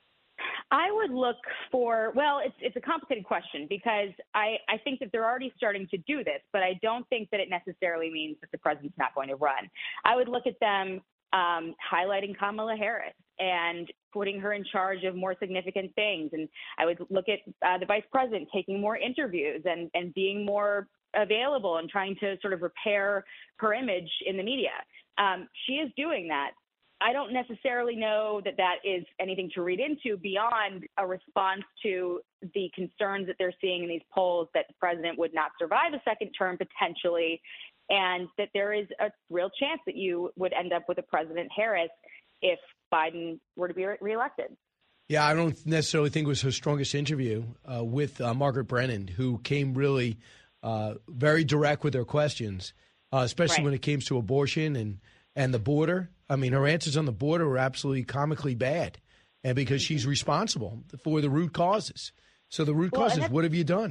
I would look for, well, it's it's a complicated question because I, I think that they're already starting to do this, but I don't think that it necessarily means that the president's not going to run. I would look at them um, highlighting Kamala Harris and putting her in charge of more significant things. And I would look at uh, the vice president taking more interviews and, and being more available and trying to sort of repair her image in the media. Um, she is doing that. I don't necessarily know that that is anything to read into beyond a response to the concerns that they're seeing in these polls that the president would not survive a second term potentially, and that there is a real chance that you would end up with a President Harris if Biden were to be re- reelected. Yeah, I don't necessarily think it was her strongest interview uh, with uh, Margaret Brennan, who came really uh, very direct with her questions, uh, especially Right. when it came to abortion and, and the border. I mean, her answers on the border were absolutely comically bad, and because she's responsible for the root causes. So the root Well, and causes, that's- what have you done?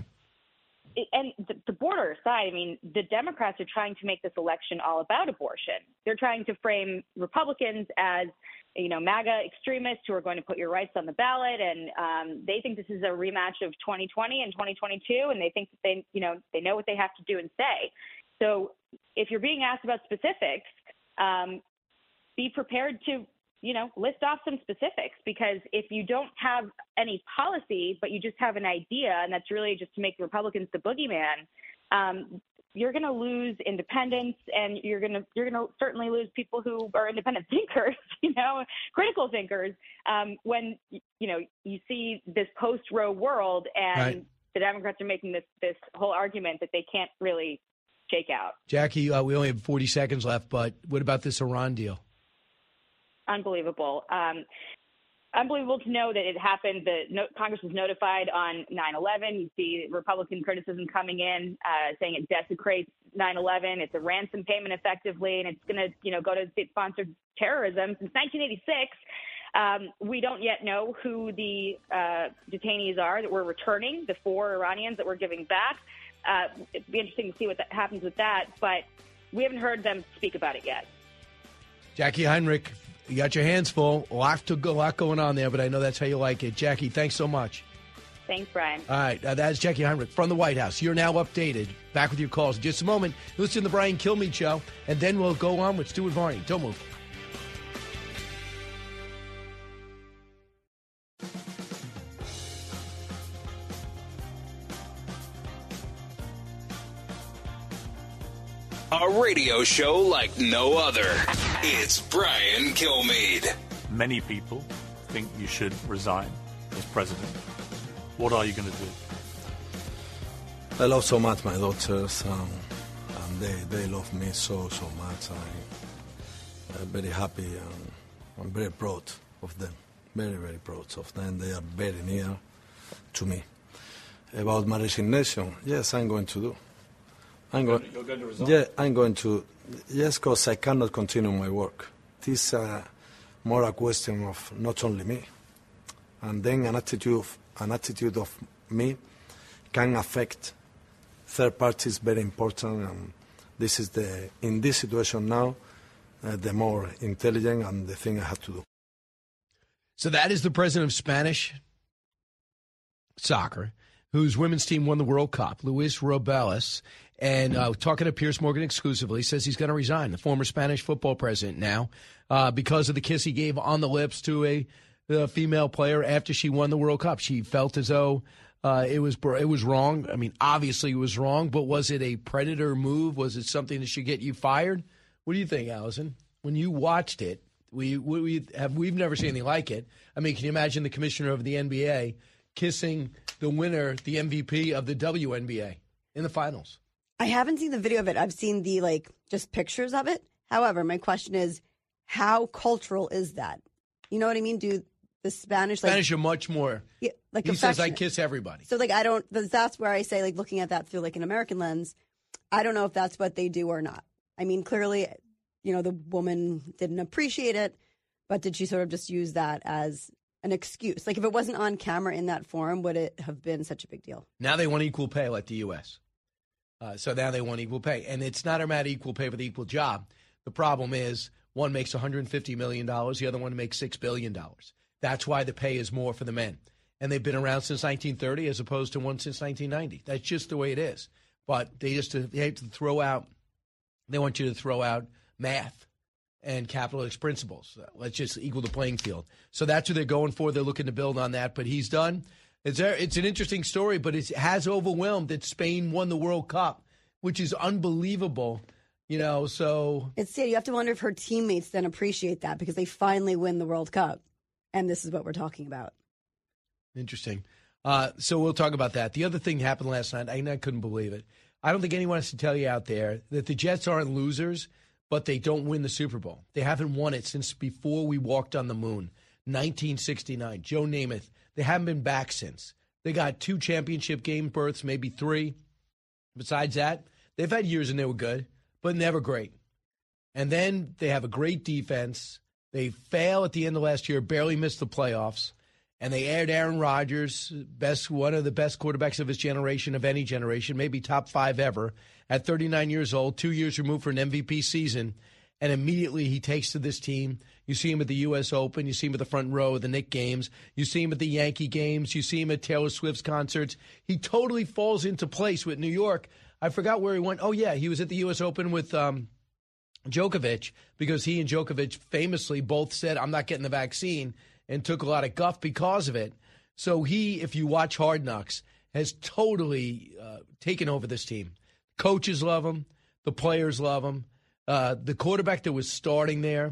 And the, the border aside, I mean, the Democrats are trying to make this election all about abortion. They're trying to frame Republicans as, you know, MAGA extremists who are going to put your rights on the ballot. And um, they think this is a rematch of twenty twenty and twenty twenty-two. And they think that they, you know, they know what they have to do and say. So if you're being asked about specifics, um, be prepared to, you know, list off some specifics, because if you don't have any policy, but you just have an idea, and that's really just to make the Republicans the boogeyman, um, you're going to lose independents, and you're going to you're going to certainly lose people who are independent thinkers, you know, critical thinkers. Um, when you know you see this post-Roe world, and Right. the Democrats are making this this whole argument that they can't really shake out. Jackie, uh, we only have forty seconds left, but what about this Iran deal? Unbelievable. Um, unbelievable to know that it happened. The no, Congress was notified on nine eleven. You see Republican criticism coming in, uh, saying it desecrates nine eleven. It's a ransom payment effectively, and it's going to, you know, go to state-sponsored terrorism. Since nineteen eighty-six, um, we don't yet know who the uh, detainees are that we're returning, the four Iranians that we're giving back. Uh, it'd be interesting to see what that happens with that, but we haven't heard them speak about it yet. Jackie Heinrich, you got your hands full. A lot, to go, a lot going on there, but I know that's how you like it. Jackie, thanks so much. Thanks, Brian. All right, uh, that is Jackie Heinrich from the White House. You're now updated. Back with your calls in just a moment. Listen to the Brian Kilmeade Show, and then we'll go on with Stuart Varney. Don't move. A radio show like no other. It's Brian Kilmeade. Many people think you should resign as president. What are you going to do? I love so much my daughters, um, and they, they love me so, so much. I, I'm very happy, and I'm very proud of them. Very, very proud of them. They are very near to me. About my resignation, yes, I'm going to do. I'm going, You're going to resign? Yeah, I'm going to. Yes, because I cannot continue my work. It is uh, more a question of not only me, and then an attitude, of, an attitude of me can affect third parties. Very important, and this is the in this situation now, uh, the more intelligent and the thing I have to do. So that is the president of Spanish soccer, whose women's team won the World Cup, Luis Rubiales. And uh, talking to Piers Morgan exclusively, says he's going to resign, the former Spanish football president now, uh, because of the kiss he gave on the lips to a, a female player after she won the World Cup. She felt as though uh, it was it was wrong. I mean, obviously it was wrong, but was it a predator move? Was it something that should get you fired? What do you think, Allison? When you watched it, we, we have we've never seen anything like it. I mean, can you imagine the commissioner of the N B A kissing the winner, the M V P of the W N B A in the finals? I haven't seen the video of it. I've seen the, like, just pictures of it. However, my question is, how cultural is that? You know what I mean? Do the Spanish, like... Spanish are much more... Yeah, like, he says, I affectionate. kiss everybody. So, like, I don't... That's where I say, like, looking at that through, like, an American lens, I don't know if that's what they do or not. I mean, clearly, you know, the woman didn't appreciate it, but did she sort of just use that as an excuse? Like, if it wasn't on camera in that forum, would it have been such a big deal? Now they want equal pay like the U S Uh, so now they want equal pay. And it's not a matter of equal pay for the equal job. The problem is one makes one hundred fifty million dollars, the other one makes six billion dollars. That's why the pay is more for the men. And they've been around since nineteen thirty as opposed to one since nineteen ninety. That's just the way it is. But they just they have to throw out, they want you to throw out math and capitalist principles. Let's just equal the playing field. So that's what they're going for. They're looking to build on that. But he's done. It's, it's an interesting story, but it has overwhelmed that Spain won the World Cup, which is unbelievable You know, so it's yeah. You have to wonder if her teammates then appreciate that because they finally win the World Cup, and this is what we're talking about. Interesting. Uh, so we'll talk about that. The other thing happened last night. I, I couldn't believe it. I don't think anyone has to tell you out there that the Jets aren't losers, but they don't win the Super Bowl. They haven't won it since before we walked on the moon, nineteen sixty-nine. Joe Namath. They haven't been back since. They got two championship game berths, maybe three. Besides that, they've had years and they were good, but never great. And then they have a great defense. They fail at the end of last year, barely missed the playoffs. And they aired Aaron Rodgers, best one of the best quarterbacks of his generation, of any generation, maybe top five ever, at thirty-nine years old, two years removed for an M V P season. And immediately he takes to this team. You see him at the U S Open. You see him at the front row of the Knicks games. You see him at the Yankee games. You see him at Taylor Swift's concerts. He totally falls into place with New York. I forgot where he went. Oh, yeah, he was at the U S Open with um, Djokovic because he and Djokovic famously both said, I'm not getting the vaccine, and took a lot of guff because of it. So he, if you watch Hard Knocks, has totally uh, taken over this team. Coaches love him. The players love him. Uh, the quarterback that was starting there,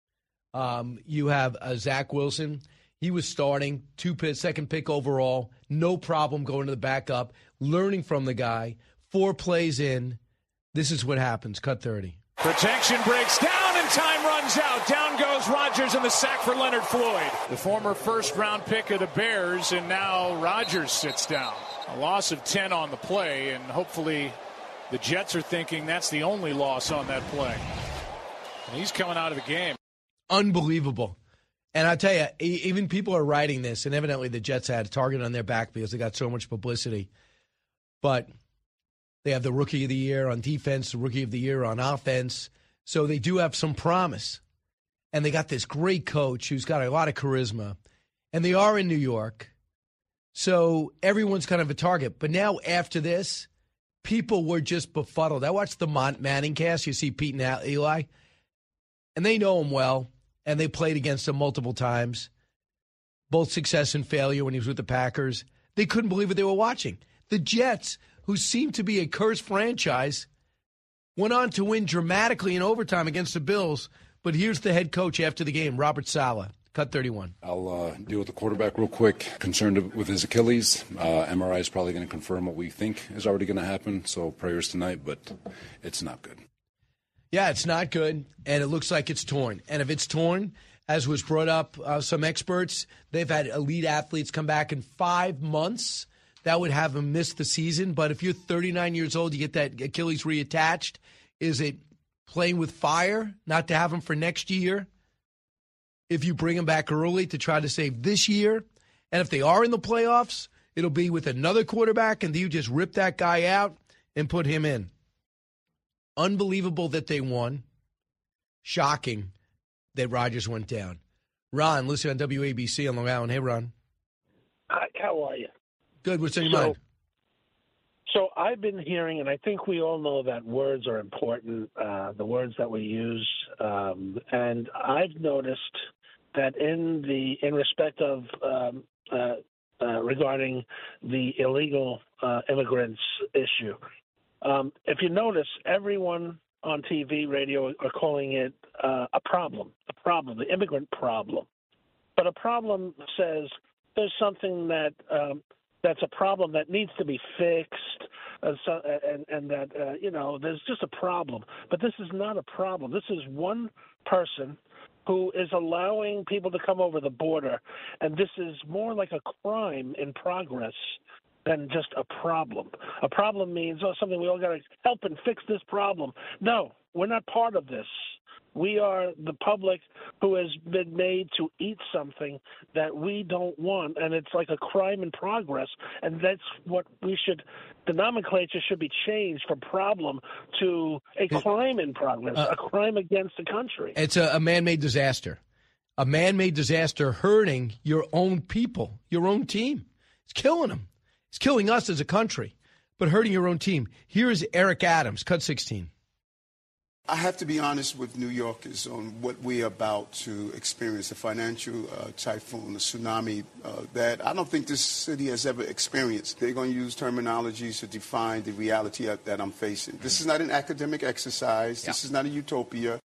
um, you have uh, Zach Wilson. He was starting, two pick, second pick overall, no problem going to the backup, learning from the guy. Four plays in, this is what happens. Cut thirty. Protection breaks down and time runs out. Down goes Rodgers in the sack for Leonard Floyd. The former first-round pick of the Bears, and now Rodgers sits down. A loss of ten on the play, and hopefully the Jets are thinking that's the only loss on that play. And he's coming out of the game. Unbelievable. And I tell you, even people are writing this, and evidently the Jets had a target on their back because they got so much publicity. But they have the Rookie of the Year on defense, the Rookie of the Year on offense. So they do have some promise. And they got this great coach who's got a lot of charisma. And they are in New York. So everyone's kind of a target. But now after this, people were just befuddled. I watched the Manning cast. You see Pete and Eli. And they know him well. And they played against him multiple times. Both success and failure when he was with the Packers. They couldn't believe what they were watching. The Jets, who seemed to be a cursed franchise, went on to win dramatically in overtime against the Bills. But here's the head coach after the game, Robert Saleh. Cut thirty-one. I'll uh, deal with the quarterback real quick. Concerned with his Achilles. Uh, M R I is probably going to confirm what we think is already going to happen. So prayers tonight, but it's not good. Yeah, it's not good, and it looks like it's torn. And if it's torn, as was brought up, uh, some experts, they've had elite athletes come back in five months. That would have him miss the season. But if you're thirty-nine years old, you get that Achilles reattached. Is it playing with fire not to have him for next year? If you bring him back early to try to save this year, and if they are in the playoffs, it'll be with another quarterback, and you just rip that guy out and put him in. Unbelievable that they won. Shocking that Rodgers went down. Ron, listen on W A B C on Long Island. Hey, Ron. Hi, how are you? Good. What's on your so, mind? So I've been hearing, and I think we all know that words are important, uh, the words that we use. Um, and I've noticed that in the in respect of um, uh, uh, regarding the illegal uh, immigrants issue, um, if you notice, everyone on T V, radio are calling it uh, a problem, a problem, the immigrant problem. But a problem says there's something that um, that's a problem that needs to be fixed, uh, so, and, and that, uh, you know, there's just a problem. But this is not a problem. This is one person who is allowing people to come over the border, and this is more like a crime in progress than just a problem. A problem means, oh, something we all got to help and fix this problem. No, we're not part of this. We are the public who has been made to eat something that we don't want, and it's like a crime in progress, and that's what we should – the nomenclature should be changed from problem to a crime in progress, uh, a crime against the country. It's a, a man-made disaster, a man-made disaster hurting your own people, your own team. It's killing them. It's killing us as a country, but hurting your own team. Here is Eric Adams, cut sixteen. I have to be honest with New Yorkers on what we're about to experience, a financial uh, typhoon, a tsunami uh, that I don't think this city has ever experienced. They're going to use terminologies to define the reality that I'm facing. This is not an academic exercise. This yeah. is not a utopia.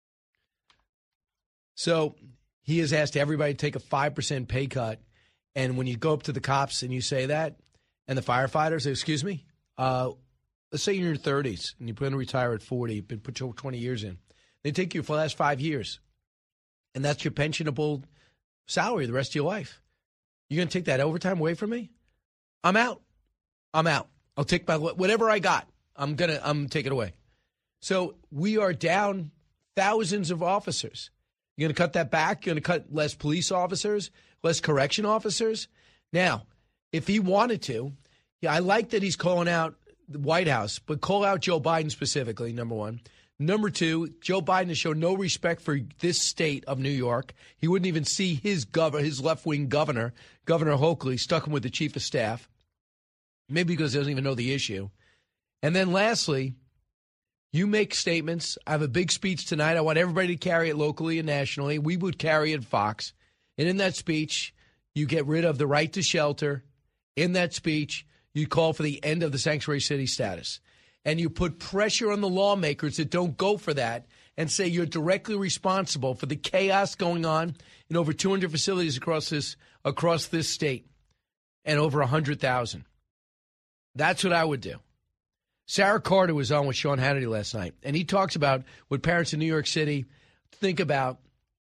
So he has asked everybody to take a five percent pay cut. And when you go up to the cops and you say that, and the firefighters say, excuse me, uh, let's say you're in your thirties and you plan to retire at forty, but put your twenty years in. They take you for the last five years, and that's your pensionable salary the rest of your life. You're going to take that overtime away from me? I'm out. I'm out. I'll take my whatever I got. I'm gonna. I'm take it away. So we are down thousands of officers. You're going to cut that back. You're going to cut less police officers, less correction officers. Now, if he wanted to, yeah, I like that he's calling out the White House, but call out Joe Biden specifically, number one. Number two, Joe Biden has shown no respect for this state of New York. He wouldn't even see his governor, his left-wing governor, Governor Hochuli, stuck him with the chief of staff, maybe because he doesn't even know the issue. And then lastly, you make statements. I have a big speech tonight. I want everybody to carry it locally and nationally. We would carry it at Fox. And in that speech, you get rid of the right to shelter. In that speech, you call for the end of the sanctuary city status. And you put pressure on the lawmakers that don't go for that and say you're directly responsible for the chaos going on in over two hundred facilities across this across this state and over one hundred thousand. That's what I would do. Sarah Carter was on with Sean Hannity last night, and he talks about what parents in New York City think about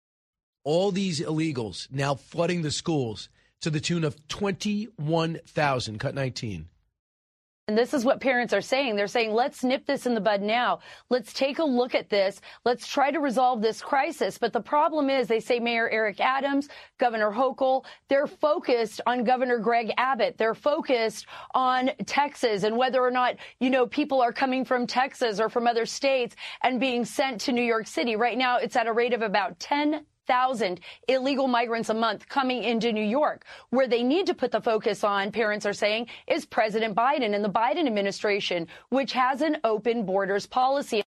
all these illegals now flooding the schools to the tune of twenty-one thousand. Cut nineteen. And this is what parents are saying. They're saying, let's nip this in the bud now. Let's take a look at this. Let's try to resolve this crisis. But the problem is, they say Mayor Eric Adams, Governor Hochul, they're focused on Governor Greg Abbott. They're focused on Texas and whether or not, you know, people are coming from Texas or from other states and being sent to New York City. Right now, it's at a rate of about ten thousand illegal migrants a month coming into New York. Where they need to put the focus on, parents are saying, is President Biden and the Biden administration, which has an open borders policy.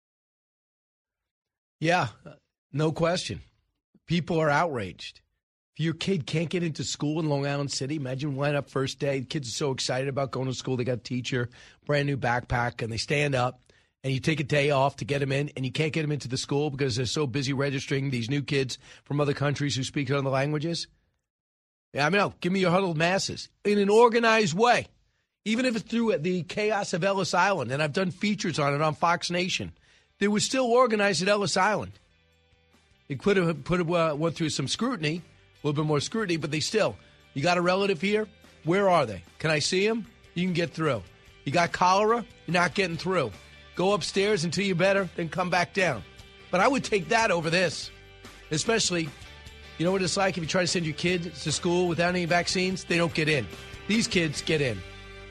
Yeah, no question. People are outraged. If your kid can't get into school in Long Island City, imagine line up first day. Kids are so excited about going to school. They got a teacher, brand new backpack, and they stand up. And you take a day off to get them in, and you can't get them into the school because they're so busy registering these new kids from other countries who speak other languages. Yeah, I mean, no, give me your huddled masses in an organized way, even if it's through the chaos of Ellis Island. And I've done features on it on Fox Nation. They were still organized at Ellis Island. They could have put uh, went through some scrutiny, a little bit more scrutiny, but they still. You got a relative here? Where are they? Can I see them? You can get through. You got cholera? You're not getting through. Go upstairs until you're better, then come back down. But I would take that over this. Especially, you know what it's like if you try to send your kids to school without any vaccines? They don't get in. These kids get in.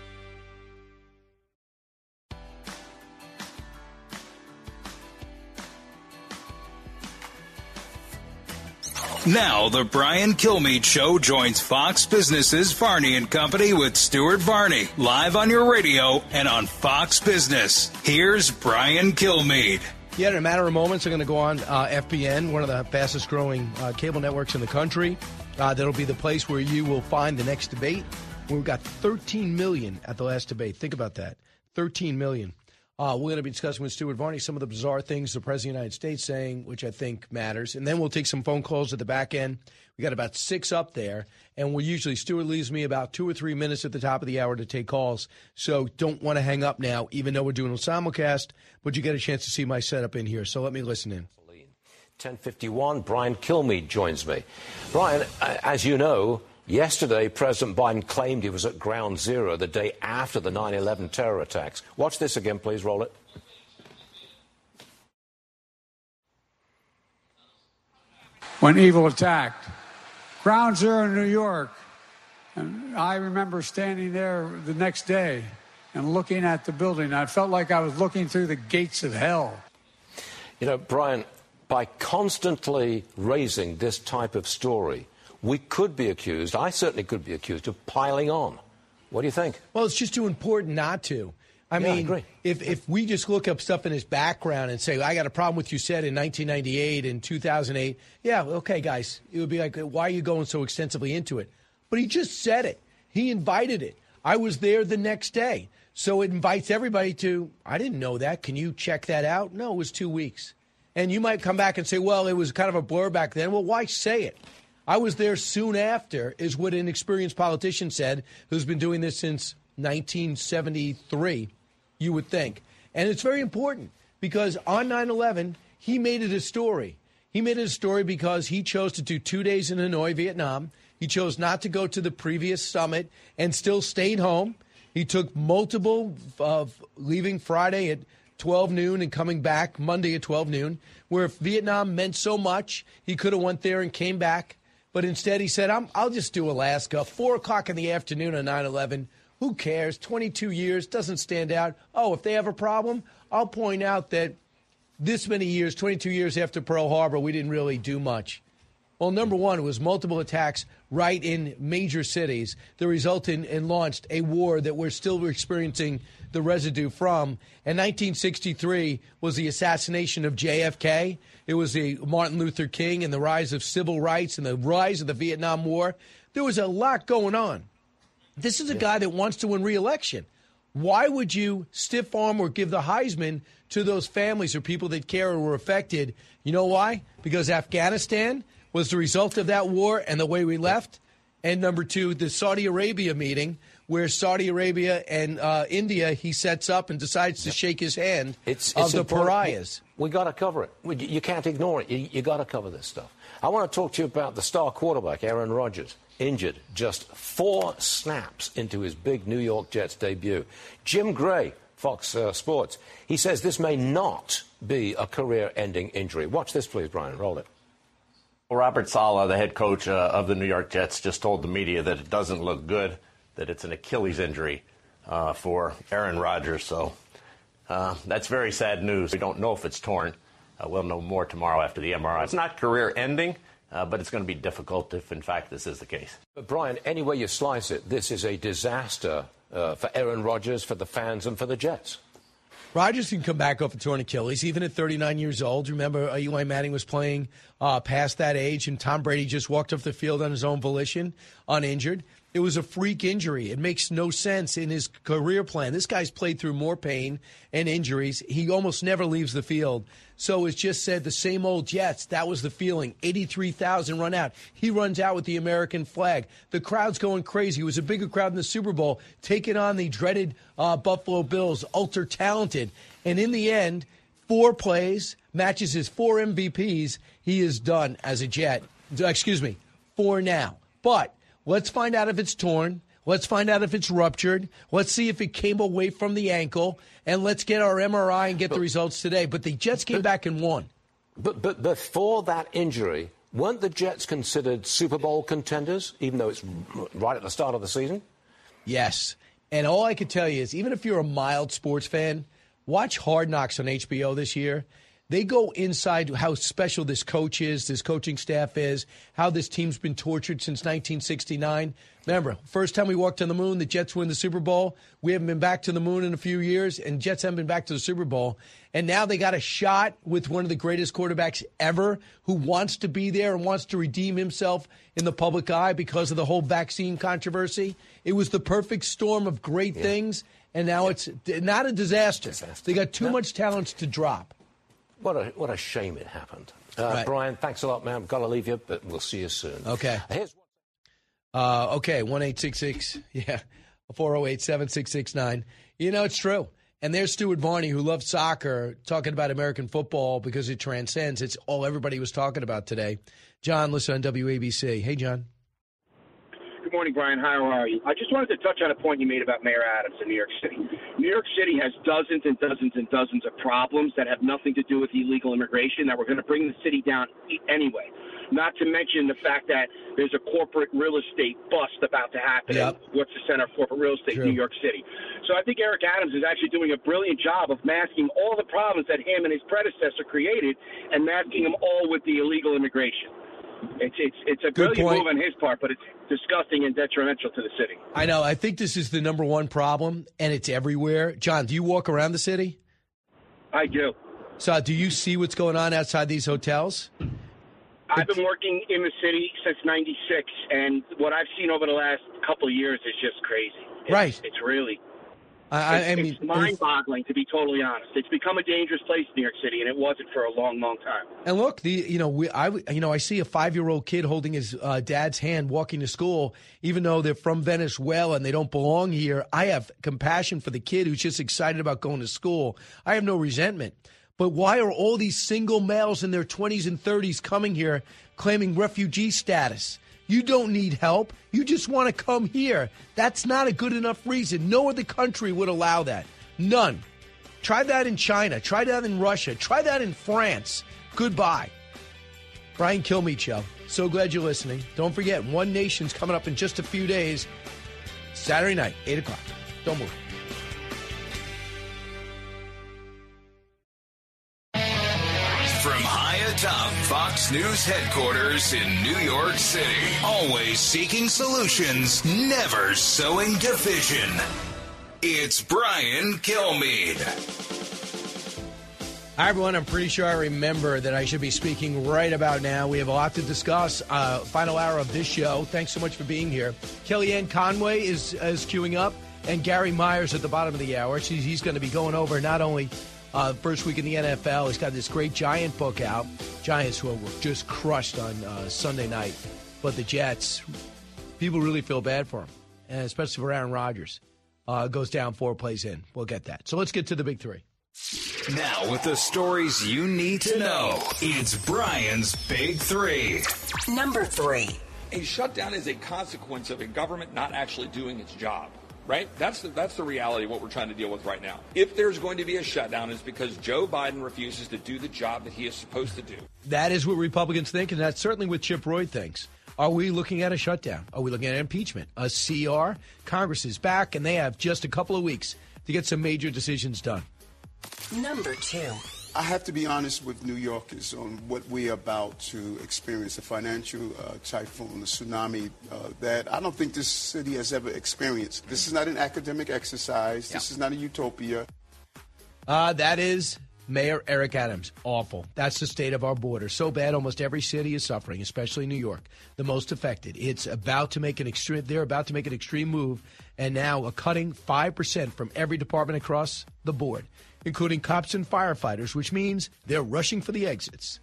Now the Brian Kilmeade Show joins Fox Business's Varney and Company with Stuart Varney, live on your radio and on Fox Business. Here's Brian Kilmeade. Yeah, in a matter of moments, I'm going to go on uh, F B N, one of the fastest growing uh, cable networks in the country. Uh, that'll be the place where you will find the next debate. We've got thirteen million at the last debate. Think about that. thirteen million. Uh, we're going to be discussing with Stuart Varney some of the bizarre things the President of the United States saying, which I think matters. And then we'll take some phone calls at the back end. We got about six up there. And we usually, Stuart leaves me about two or three minutes at the top of the hour to take calls. So don't want to hang up now, even though we're doing a simulcast. But you get a chance to see my setup in here. So let me listen in. ten fifty-one, Brian Kilmeade joins me. Brian, as you know, yesterday, President Biden claimed he was at ground zero the day after the nine eleven terror attacks. Watch this again, please. Roll it. When evil attacked. Ground zero in New York. And I remember standing there the next day and looking at the building. I felt like I was looking through the gates of hell. You know, Brian, by constantly raising this type of story, we could be accused, I certainly could be accused, of piling on. What do you think? Well, it's just too important not to. I Yeah, I mean, agree. if if we just look up stuff in his background and say, I got a problem with you said in nineteen ninety-eight and two thousand eight, yeah, okay, guys. It would be like, why are you going so extensively into it? But he just said it. He invited it. I was there the next day. So it invites everybody to, I didn't know that. Can you check that out? No, it was two weeks. And you might come back and say, well, it was kind of a blur back then. Well, why say it? I was there soon after, is what an experienced politician said, who's been doing this since nineteen seventy-three, you would think. And it's very important because on nine eleven, he made it a story. He made it a story because he chose to do two days in Hanoi, Vietnam. He chose not to go to the previous summit and still stayed home. He took multiple, uh, leaving Friday at twelve noon and coming back Monday at twelve noon, where if Vietnam meant so much, he could have went there and came back. But instead he said, I'm, I'll just do Alaska, four o'clock in the afternoon on nine eleven. Who cares? twenty-two years, doesn't stand out. Oh, if they have a problem, I'll point out that this many years, twenty-two years after Pearl Harbor, we didn't really do much. Well, number one, it was multiple attacks right in major cities that resulted and launched a war that we're still experiencing the residue from. And nineteen sixty-three was the assassination of J F K. It was the Martin Luther King and the rise of civil rights and the rise of the Vietnam War. There was a lot going on. This is a guy that wants to win re-election. Why would you stiff arm or give the Heisman to those families or people that care or were affected? You know why? Because Afghanistan was the result of that war and the way we left. And number two, the Saudi Arabia meeting where Saudi Arabia and uh, India, he sets up and decides to shake his hand It's, of it's the important. pariahs. We, we got to cover it. We, you can't ignore it. You, you got to cover this stuff. I want to talk to you about the star quarterback, Aaron Rodgers, injured just four snaps into his big New York Jets debut. Jim Gray, Fox uh, Sports, he says this may not be a career-ending injury. Watch this, please, Brian. Roll it. Well, Robert Saleh, the head coach uh, of the New York Jets, just told the media that it doesn't look good, that it's an Achilles injury uh, for Aaron Rodgers. So uh, that's very sad news. We don't know if it's torn. Uh, we'll know more tomorrow after the M R I. It's not career-ending, uh, but it's going to be difficult if, in fact, this is the case. But, Brian, any way you slice it, this is a disaster uh, for Aaron Rodgers, for the fans, and for the Jets. Rodgers can come back off a torn Achilles, even at thirty-nine years old. Remember, uh, Eli Manning was playing uh, past that age, and Tom Brady just walked off the field on his own volition, uninjured. It was a freak injury. It makes no sense in his career plan. This guy's played through more pain and injuries. He almost never leaves the field. So it's just said the same old Jets. That was the feeling. eighty-three thousand run out. He runs out with the American flag. The crowd's going crazy. It was a bigger crowd in the Super Bowl, taking on the dreaded uh, Buffalo Bills, ultra-talented. And in the end, four plays, matches his four M V Ps. He is done as a Jet. Excuse me, four now. But let's find out if it's torn. Let's find out if it's ruptured. Let's see if it came away from the ankle. And let's get our M R I and get but, the results today. But the Jets came but, back and won. But, but before that injury, weren't the Jets considered Super Bowl contenders, even though it's right at the start of the season? Yes. And all I can tell you is, even if you're a mild sports fan, watch Hard Knocks on H B O this year. They go inside how special this coach is, this coaching staff is, how this team's been tortured since nineteen sixty-nine. Remember, first time we walked on the moon, the Jets win the Super Bowl. We haven't been back to the moon in a few years, and Jets haven't been back to the Super Bowl. And now they got a shot with one of the greatest quarterbacks ever who wants to be there and wants to redeem himself in the public eye because of the whole vaccine controversy. It was the perfect storm of great yeah. things, and now yeah. it's not a disaster. disaster. They got too no. much talent to drop. What a what a shame it happened. Uh, right. Brian, thanks a lot, man. I've got to leave you, but we'll see you soon. Okay. Here's uh, okay, one eight six six, yeah, four oh eight, seven six six nine. You know, it's true. And there's Stuart Varney, who loves soccer, talking about American football because it transcends. It's all everybody was talking about today. John, listen on W A B C. Hey, John. Good morning, Brian. How are you? I just wanted to touch on a point you made about Mayor Adams in New York City. New York City has dozens and dozens and dozens of problems that have nothing to do with illegal immigration that were going to bring the city down anyway. Not to mention the fact that there's a corporate real estate bust about to happen. Yep. What's the center of corporate real estate? True. New York City. So I think Eric Adams is actually doing a brilliant job of masking all the problems that him and his predecessor created and masking them all with the illegal immigration. It's it's it's a Good brilliant point. move on his part, but it's disgusting and detrimental to the city. I know. I think this is the number one problem, and it's everywhere. John, do you walk around the city? I do. So do you see what's going on outside these hotels? I've been working in the city since ninety-six, and what I've seen over the last couple of years is just crazy. It's, Right. It's really I, it's, I mean, it's mind-boggling, to be totally honest. It's become a dangerous place, New York City, and it wasn't for a long, long time. And look, the you know we I you know I see a five-year-old kid holding his uh, dad's hand walking to school, even though they're from Venezuela and they don't belong here. I have compassion for the kid who's just excited about going to school. I have no resentment. But why are all these single males in their twenties and thirties coming here claiming refugee status? You don't need help. You just want to come here. That's not a good enough reason. No other country would allow that. None. Try that in China. Try that in Russia. Try that in France. Goodbye. Brian Kilmeade Show. So glad you're listening. Don't forget, One Nation's coming up in just a few days. Saturday night, eight o'clock. Don't move. From high atop Fox News headquarters in New York City, always seeking solutions, never sowing division. It's Brian Kilmeade. Hi, everyone. I'm pretty sure I remember that I should be speaking right about now. We have a lot to discuss. Uh, final hour of this show. Thanks so much for being here. Kellyanne Conway is, is queuing up, and Gary Myers at the bottom of the hour. He's, he's going to be going over not only Uh, first week in the N F L. He's got this great Giant book out. Giants who were just crushed on uh, Sunday night. But the Jets, people really feel bad for him, and especially for Aaron Rodgers. Uh, goes down four plays in. We'll get that. So let's get to the big three. Now with the stories you need to know, it's Brian's Big Three. Number three. A shutdown is a consequence of a government not actually doing its job. Right? That's the, that's the reality of what we're trying to deal with right now. If there's going to be a shutdown, it's because Joe Biden refuses to do the job that he is supposed to do. That is what Republicans think, and that's certainly what Chip Roy thinks. Are we looking at a shutdown? Are we looking at impeachment? A C R? Congress is back, and they have just a couple of weeks to get some major decisions done. Number two. I have to be honest with New Yorkers on what we're about to experience, a financial uh, typhoon, a tsunami uh, that I don't think this city has ever experienced. This is not an academic exercise. This is not a utopia. Uh, that is Mayor Eric Adams. Awful. That's the state of our border. So bad, almost every city is suffering, especially New York, the most affected. It's about to make an extreme. They're about to make an extreme move, and now a cutting five percent from every department across the board, including cops and firefighters, which means they're rushing for the exits.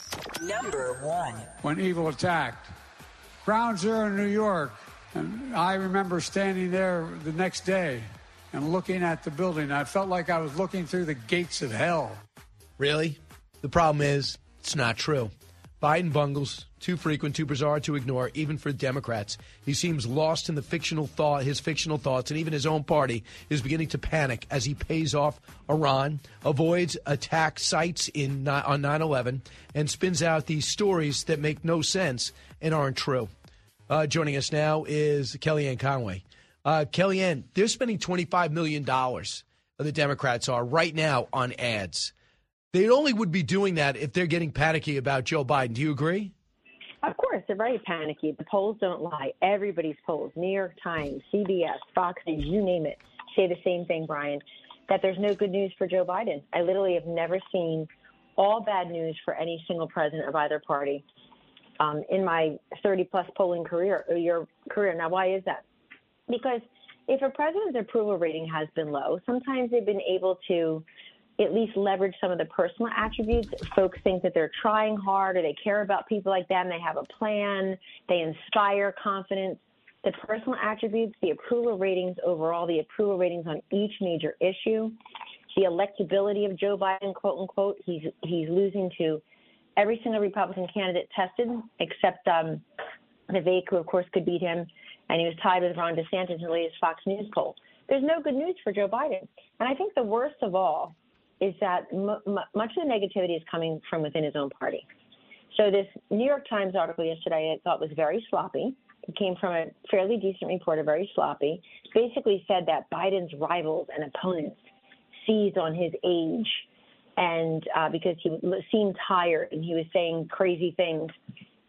Number one. When evil attacked. Ground Zero in New York. And I remember standing there the next day and looking at the building. I felt like I was looking through the gates of hell. Really? The problem is, it's not true. Biden bungles, too frequent, too bizarre to ignore, even for Democrats. He seems lost in the fictional thought, his fictional thoughts, and even his own party is beginning to panic as he pays off Iran, avoids attack sites in on nine eleven, and spins out these stories that make no sense and aren't true. Uh, joining us now is Kellyanne Conway. Uh, Kellyanne, they're spending twenty-five million dollars, the Democrats are, right now on ads. They only would be doing that if they're getting panicky about Joe Biden. Do you agree? Of course, they're very panicky. The polls don't lie. Everybody's polls, New York Times, C B S, Fox News, you name it, say the same thing, Brian, that there's no good news for Joe Biden. I literally have never seen all bad news for any single president of either party um, in my thirty-plus polling career, or your career. Now, why is that? Because if a president's approval rating has been low, sometimes they've been able to at least leverage some of the personal attributes. Folks think that they're trying hard or they care about people like them. They have a plan. They inspire confidence. The personal attributes, the approval ratings overall, the approval ratings on each major issue, the electability of Joe Biden, quote unquote, he's he's losing to every single Republican candidate tested except um, Vivek, who of course could beat him, and he was tied with Ron DeSantis in the latest Fox News poll. There's no good news for Joe Biden. And I think the worst of all is that m- m- much of the negativity is coming from within his own party. So this New York Times article yesterday I thought was very sloppy. It came from a fairly decent reporter, very sloppy. Basically said that Biden's rivals and opponents seized on his age and uh, because he seemed tired and he was saying crazy things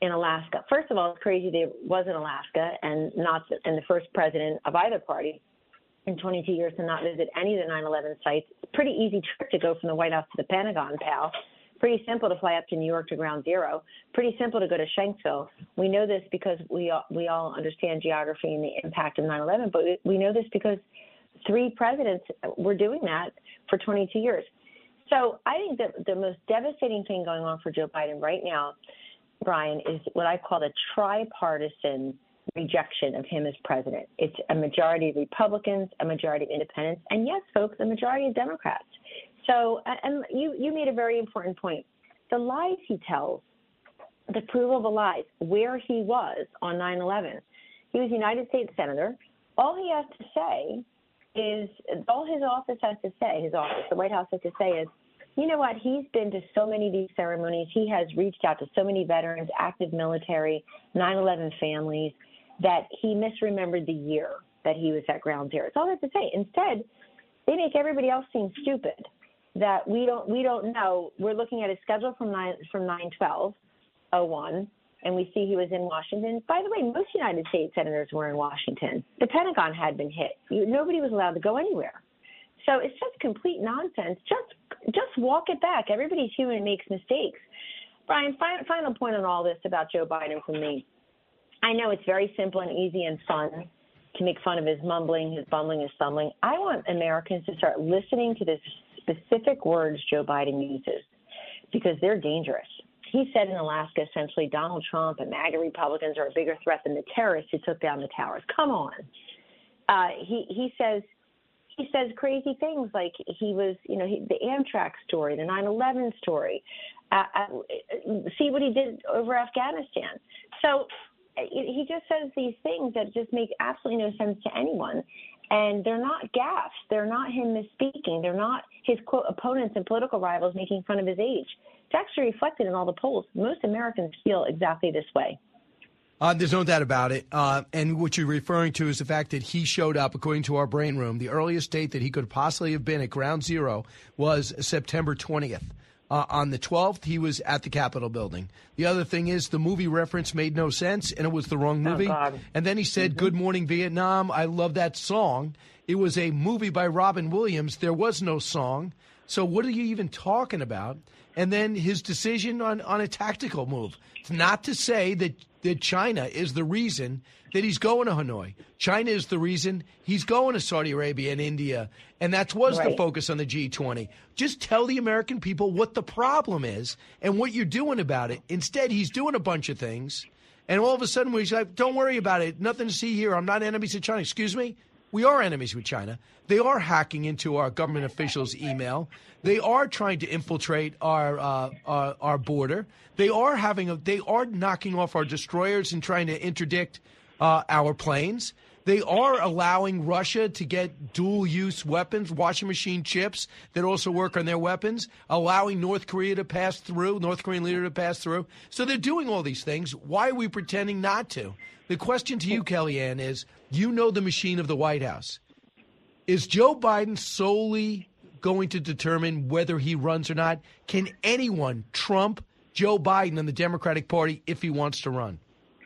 in Alaska. First of all, it's crazy that it was in Alaska and not the, and the first president of either party in twenty-two years to not visit any of the nine eleven sites. Pretty easy trip to go from the White House to the Pentagon, pal. Pretty simple to fly up to New York to Ground Zero. Pretty simple to go to Shanksville. We know this because we all, we all understand geography and the impact of nine eleven, but we, we know this because three presidents were doing that for twenty-two years. So I think that the most devastating thing going on for Joe Biden right now, Brian, is what I call the tripartisan rejection of him as president. It's a majority of Republicans, a majority of independents, and yes, folks, a majority of Democrats. So, and you, you made a very important point. The lies he tells, the provable lies, where he was on nine eleven. He was a United States Senator. All he has to say is, all his office has to say, his office, the White House has to say is, you know what, he's been to so many of these ceremonies. He has reached out to so many veterans, active military, nine eleven families, that he misremembered the year that he was at Ground Zero. That's all they have to say. Instead, they make everybody else seem stupid, that we don't we don't know. We're looking at a schedule from nine from nine twelve oh one, and we see he was in Washington. By the way, most United States senators were in Washington. The Pentagon had been hit. You, nobody was allowed to go anywhere. So it's just complete nonsense. Just just walk it back. Everybody's human and makes mistakes. Brian, final, final point on all this about Joe Biden from me. I know it's very simple and easy and fun to make fun of his mumbling, his bumbling, his stumbling. I want Americans to start listening to the specific words Joe Biden uses because they're dangerous. He said in Alaska, essentially, Donald Trump and MAGA Republicans are a bigger threat than the terrorists who took down the towers. Come on. Uh, he, he says he says crazy things like he was, you know, he, the Amtrak story, the nine eleven story. Uh, uh, see what he did over Afghanistan. So he just says these things that just make absolutely no sense to anyone. And they're not gaffes. They're not him misspeaking. They're not his, quote, opponents and political rivals making fun of his age. It's actually reflected in all the polls. Most Americans feel exactly this way. Uh, there's no doubt about it. Uh, and what you're referring to is the fact that he showed up, according to our brain room, the earliest date that he could possibly have been at Ground Zero was September twentieth. Uh, on the twelfth, he was at the Capitol building. The other thing is the movie reference made no sense, and it was the wrong movie. Oh, and then he said, mm-hmm. Good Morning Vietnam. I love that song. It was a movie by Robin Williams. There was no song. So what are you even talking about? And then his decision on, on a tactical move. It's not to say that, that China is the reason that he's going to Hanoi. China is the reason he's going to Saudi Arabia and India. And that was right. the focus on the G twenty. Just tell the American people what the problem is and what you're doing about it. Instead, he's doing a bunch of things. And all of a sudden, we're like, don't worry about it. Nothing to see here. I'm not enemies of China. Excuse me? We are enemies with China. They are hacking into our government officials' email. They are trying to infiltrate our uh, our, our border. They are having a, they are knocking off our destroyers and trying to interdict uh, our planes. They are allowing Russia to get dual-use weapons, washing machine chips that also work on their weapons, allowing North Korea to pass through, North Korean leader to pass through. So they're doing all these things. Why are we pretending not to? The question to you, Kellyanne, is you know the machine of the White House. Is Joe Biden solely going to determine whether he runs or not? Can anyone trump Joe Biden and the Democratic Party if he wants to run?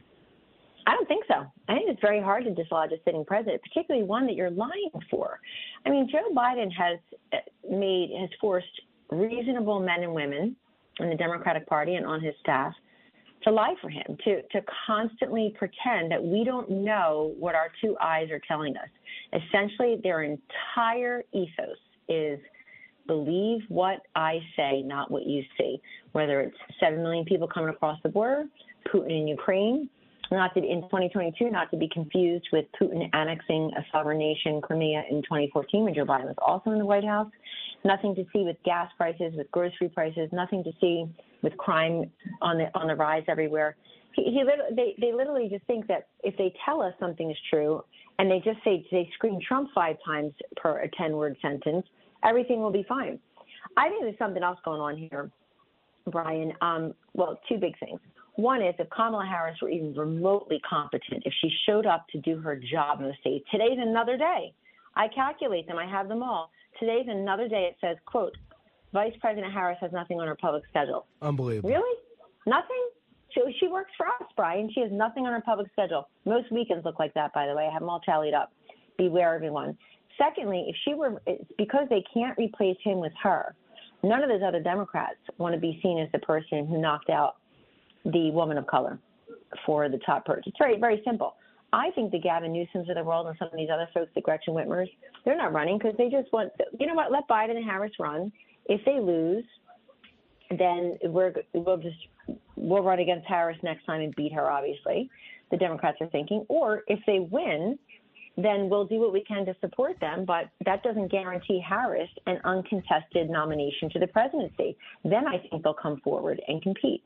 I don't think so. I think it's very hard to dislodge a sitting president, particularly one that you're lying for. I mean, Joe Biden has made, has forced reasonable men and women in the Democratic Party and on his staff to lie for him, to, to constantly pretend that we don't know what our two eyes are telling us. Essentially, their entire ethos is believe what I say, not what you see, whether it's seven million people coming across the border, Putin in Ukraine, not to, in twenty twenty-two, not to be confused with Putin annexing a sovereign nation, Crimea, in twenty fourteen when Joe Biden was also in the White House. Nothing to see with gas prices, with grocery prices, nothing to see with crime on the on the rise everywhere. He, he they, they literally just think that if they tell us something is true and they just say, they scream Trump five times per a ten-word sentence, everything will be fine. I think there's something else going on here, Brian. Um, well, two big things. One is if Kamala Harris were even remotely competent, if she showed up to do her job in the state, today's another day. I calculate them. I have them all. Today's another day. It says, quote, Vice President Harris has nothing on her public schedule. Unbelievable. Really? Nothing? she, she works for us, Brian. She has nothing on her public schedule. Most weekends look like that, by the way. I have them all tallied up. Beware, everyone. Secondly, if she were, it's because they can't replace him with her. None of those other Democrats want to be seen as the person who knocked out the woman of color for the top person. It's very, very simple. I think the Gavin Newsoms of the world and some of these other folks, the Gretchen Whitmers, they're not running because they just want, you know what, let Biden and Harris run. If they lose, then we're, we'll just, we'll run against Harris next time and beat her, obviously, the Democrats are thinking. Or if they win, then we'll do what we can to support them, but that doesn't guarantee Harris an uncontested nomination to the presidency. Then I think they'll come forward and compete.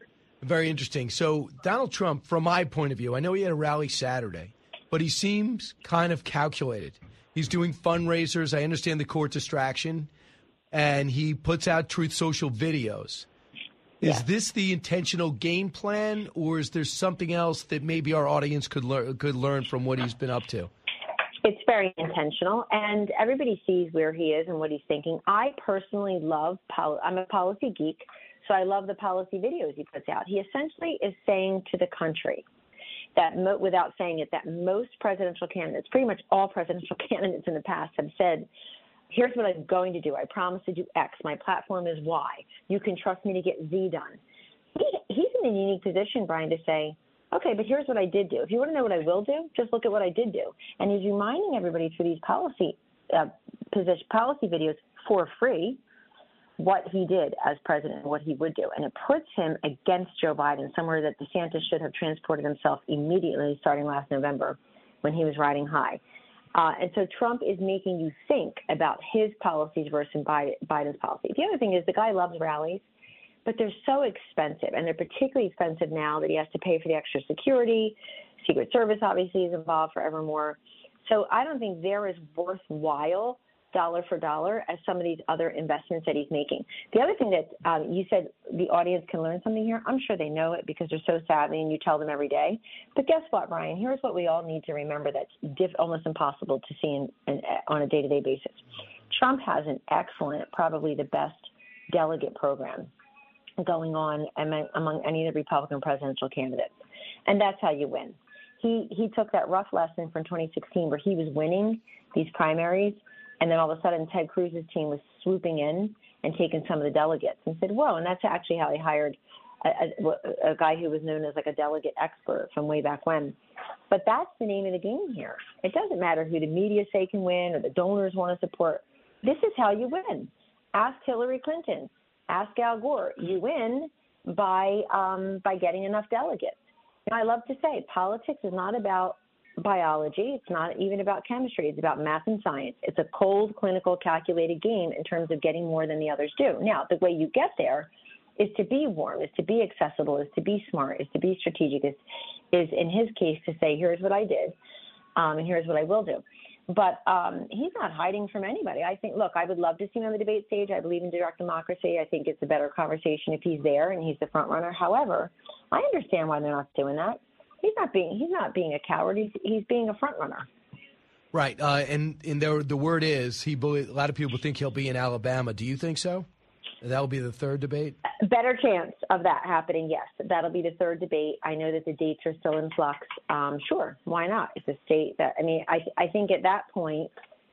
Very interesting. So Donald Trump, from my point of view, I know he had a rally Saturday, but he seems kind of calculated. He's doing fundraisers. I understand the court distraction, and he puts out Truth Social videos. Is yeah. this the intentional game plan, or is there something else that maybe our audience could learn could learn from what he's been up to? It's very intentional, and everybody sees where he is and what he's thinking. I personally love pol- I'm a policy geek. So I love the policy videos he puts out. He essentially is saying to the country that, mo- without saying it, that most presidential candidates, pretty much all presidential candidates in the past have said, here's what I'm going to do. I promise to do X. My platform is Y. You can trust me to get Z done. He, he's in a unique position, Brian, to say, okay, but here's what I did do. If you want to know what I will do, just look at what I did do. And he's reminding everybody through these policy uh, position, policy videos for free what he did as president and what he would do. And it puts him against Joe Biden, somewhere that DeSantis should have transported himself immediately starting last November when he was riding high. Uh, and so Trump is making you think about his policies versus Biden's policy. The other thing is the guy loves rallies, but they're so expensive, and they're particularly expensive now that he has to pay for the extra security. Secret Service obviously is involved forevermore. So I don't think they're as worthwhile dollar for dollar as some of these other investments that he's making. The other thing that um, you said the audience can learn something here, I'm sure they know it because they're so savvy and you tell them every day. But guess what, Brian? Here's what we all need to remember that's diff- almost impossible to see in, in, on a day-to-day basis. Trump has an excellent, probably the best delegate program going on among, among any of the Republican presidential candidates. And that's how you win. He, he took that rough lesson from twenty sixteen where he was winning these primaries, and then all of a sudden, Ted Cruz's team was swooping in and taking some of the delegates and said, whoa, and that's actually how he hired a, a, a guy who was known as like a delegate expert from way back when. But that's the name of the game here. It doesn't matter who the media say can win or the donors want to support. This is how you win. Ask Hillary Clinton. Ask Al Gore. You win by um, by getting enough delegates. And I love to say politics is not about biology. It's not even about chemistry. It's about math and science. It's a cold, clinical, calculated game in terms of getting more than the others do. Now, the way you get there is to be warm, is to be accessible, is to be smart, is to be strategic, is, is in his case to say, here's what I did, um, and here's what I will do. But um, he's not hiding from anybody. I think, look, I would love to see him on the debate stage. I believe in direct democracy. I think it's a better conversation if he's there and he's the front runner. However, I understand why they're not doing that. He's not being he's not being a coward. He's he's being a front runner. Right, uh, and and there, the word is he. A lot of people think he'll be in Alabama. Do you think so? That will be the third debate. Better chance of that happening. Yes, that'll be the third debate. I know that the dates are still in flux. Um, sure, why not? It's a state that I mean, I I think at that point,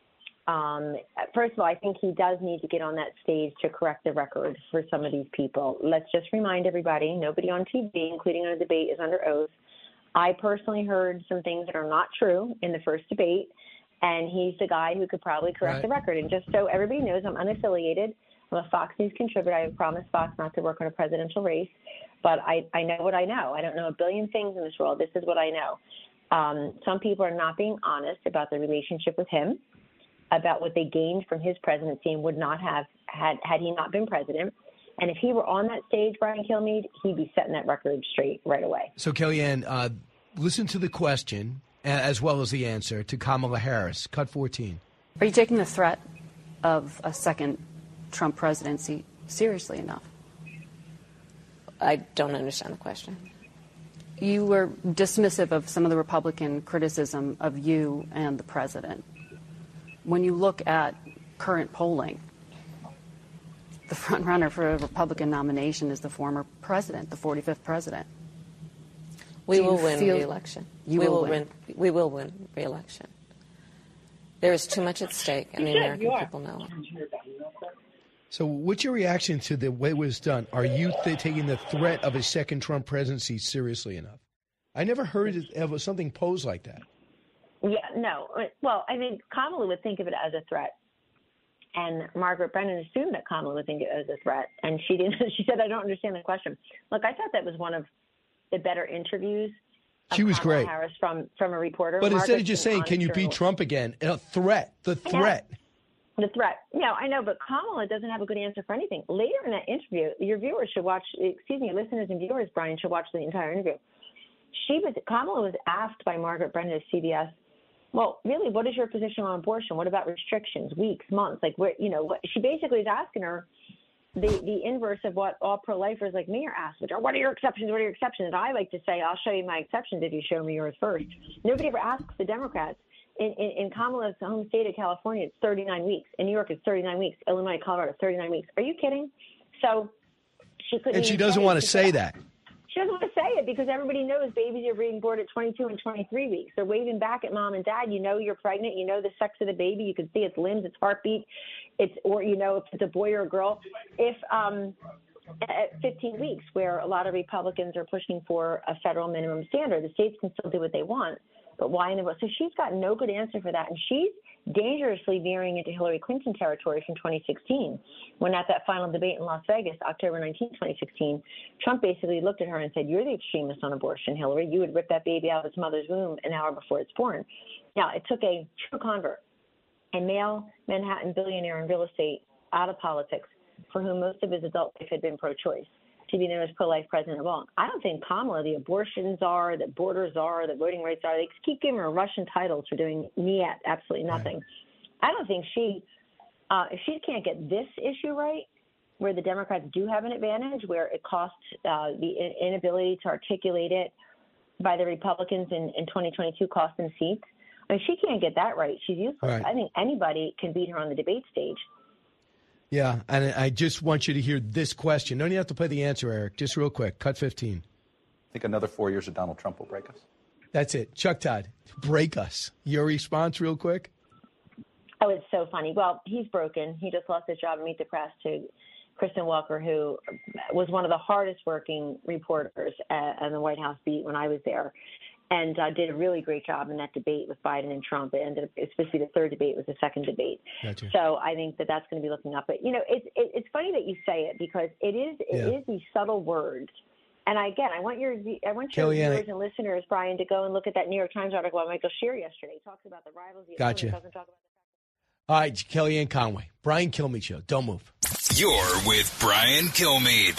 um, first of all, I think he does need to get on that stage to correct the record for some of these people. Let's just remind everybody: nobody on T V, including on a debate, is under oath. I personally heard some things that are not true in the first debate, and he's the guy who could probably correct right. the record. And just so everybody knows, I'm unaffiliated. I'm a Fox News contributor. I have promised Fox not to work on a presidential race, but I, I know what I know. I don't know a billion things in this world. This is what I know. Um, some people are not being honest about their relationship with him, about what they gained from his presidency and would not have had had he not been president. And if he were on that stage, Brian Kilmeade, he'd be setting that record straight right away. So, Kellyanne, uh, listen to the question as well as the answer to Kamala Harris. Cut fourteen. Are you taking the threat of a second Trump presidency seriously enough? I don't understand the question. You were dismissive of some of the Republican criticism of you and the president. When you look at current polling, the front runner for a Republican nomination is the former president, the forty-fifth president. We Do will you win feel- re-election. You we will will win. win. We will win re-election. There is too much at stake, and the American people know it. So, what's your reaction to the way it was done? Are you th- taking the threat of a second Trump presidency seriously enough? I never heard of something posed like that. Yeah, no. Well, I think Kamala would think of it as a threat. And Margaret Brennan assumed that Kamala would think of it as a threat. And she didn't. She said, I don't understand the question. Look, I thought that was one of the better interviews of She was Kamala great. Harris from, from a reporter. But instead of Margaret's just been saying, can you honest beat journalist. Trump again? A threat. The threat. The threat. No, I know, but Kamala doesn't have a good answer for anything. Later in that interview, your viewers should watch, excuse me, listeners and viewers, Brian, should watch the entire interview. She was, Kamala was asked by Margaret Brennan of C B S, well, really, what is your position on abortion? What about restrictions, weeks, months? Like, where, you know, what, she basically is asking her the, the inverse of what all pro-lifers like me are asked, which are, what are your exceptions? What are your exceptions? And I like to say, I'll show you my exceptions if you show me yours first. Nobody ever asks the Democrats. In, in, in Kamala's home state of California, it's thirty-nine weeks. In New York, it's thirty-nine weeks. Illinois, Colorado, thirty-nine weeks. Are you kidding? So she couldn't. And she even doesn't say want it. to She say said- that. She doesn't want to say it because everybody knows babies are being born at twenty-two and twenty-three weeks. They're waving back at mom and dad. You know you're pregnant. You know the sex of the baby. You can see its limbs, its heartbeat. It's or you know if it's a boy or a girl. If um, at fifteen weeks, where a lot of Republicans are pushing for a federal minimum standard, the states can still do what they want. But why in the world? So she's got no good answer for that, and she's dangerously veering into Hillary Clinton territory from twenty sixteen, when at that final debate in Las Vegas, October nineteenth, twenty sixteen, Trump basically looked at her and said, you're the extremist on abortion, Hillary. You would rip that baby out of its mother's womb an hour before it's born. Now, it took a true convert, a male Manhattan billionaire in real estate out of politics, for whom most of his adult life had been pro-choice, to be known as pro-life president of all. I don't think Kamala, the abortion czar, the border czar, the voting rights czar, they keep giving her Russian titles for doing niet, absolutely nothing. Right. I don't think she, uh, if she can't get this issue right, where the Democrats do have an advantage, where it costs uh, the inability to articulate it by the Republicans in, in twenty twenty-two cost them seats. I mean, she can't get that right. She's useless. Right. I think anybody can beat her on the debate stage. Yeah, and I just want you to hear this question. Don't even have to play the answer, Eric. Just real quick. Cut fifteen. I think another four years of Donald Trump will break us. That's it. Chuck Todd, break us. Your response real quick? Oh, it's so funny. Well, he's broken. He just lost his job at Meet the Press to Kristen Walker, who was one of the hardest working reporters at, at the White House beat when I was there, and uh, did a really great job in that debate with Biden and Trump. It ended up, it's supposed to be the third debate, it was the second debate. Gotcha. So I think that that's going to be looking up. But, you know, it's it, it's funny that you say it because it is it Yeah. is these subtle words. And I, again, I want your I want your Kellyanne, viewers and listeners, Brian, to go and look at that New York Times article by Michael Shear yesterday. He talks about the rivals. The Gotcha. opponent, doesn't talk about All right, Kellyanne Conway. Brian Kilmeade Show. Don't move. You're with Brian Kilmeade.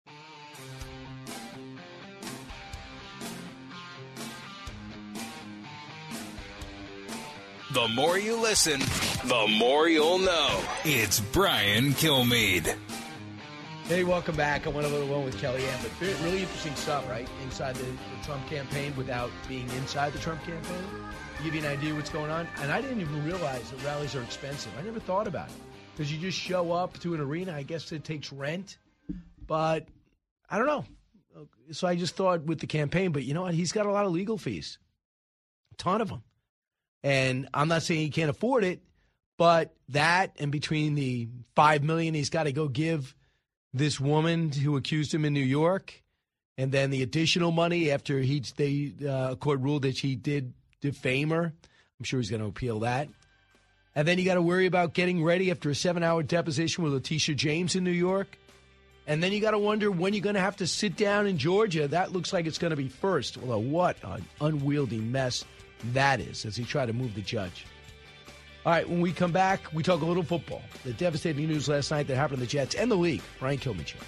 The more you listen, the more you'll know. It's Brian Kilmeade. Hey, welcome back. I went a little long with Kellyanne, but re- really interesting stuff, right? Inside the, the Trump campaign without being inside the Trump campaign. To give you an idea what's going on. And I didn't even realize that rallies are expensive. I never thought about it. Because you just show up to an arena. I guess it takes rent. But I don't know. So I just thought with the campaign, but you know what? He's got a lot of legal fees. A ton of them. And I'm not saying he can't afford it, but that and between the five million dollars he's got to go give this woman who accused him in New York, and then the additional money after he they uh, court ruled that she did defame her. I'm sure he's going to appeal that. And then you got to worry about getting ready after a seven-hour deposition with Letitia James in New York. And then you got to wonder when you're going to have to sit down in Georgia. That looks like it's going to be first. Although what an unwieldy mess that is as he tried to move the judge. All right, when we come back, we talk a little football. The devastating news last night that happened to the Jets and the league. Brian Kilmeade Show.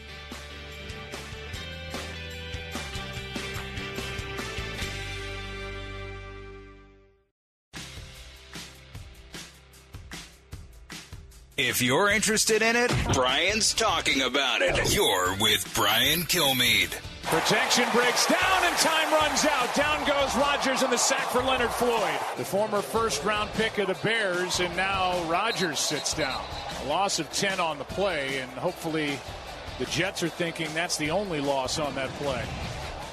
If you're interested in it, Brian's talking about it. You're with Brian Kilmeade. Protection breaks down and time runs out. Down goes Rodgers in the sack for Leonard Floyd. The former first-round pick of the Bears, and now Rodgers sits down. A loss of ten on the play, and hopefully the Jets are thinking that's the only loss on that play.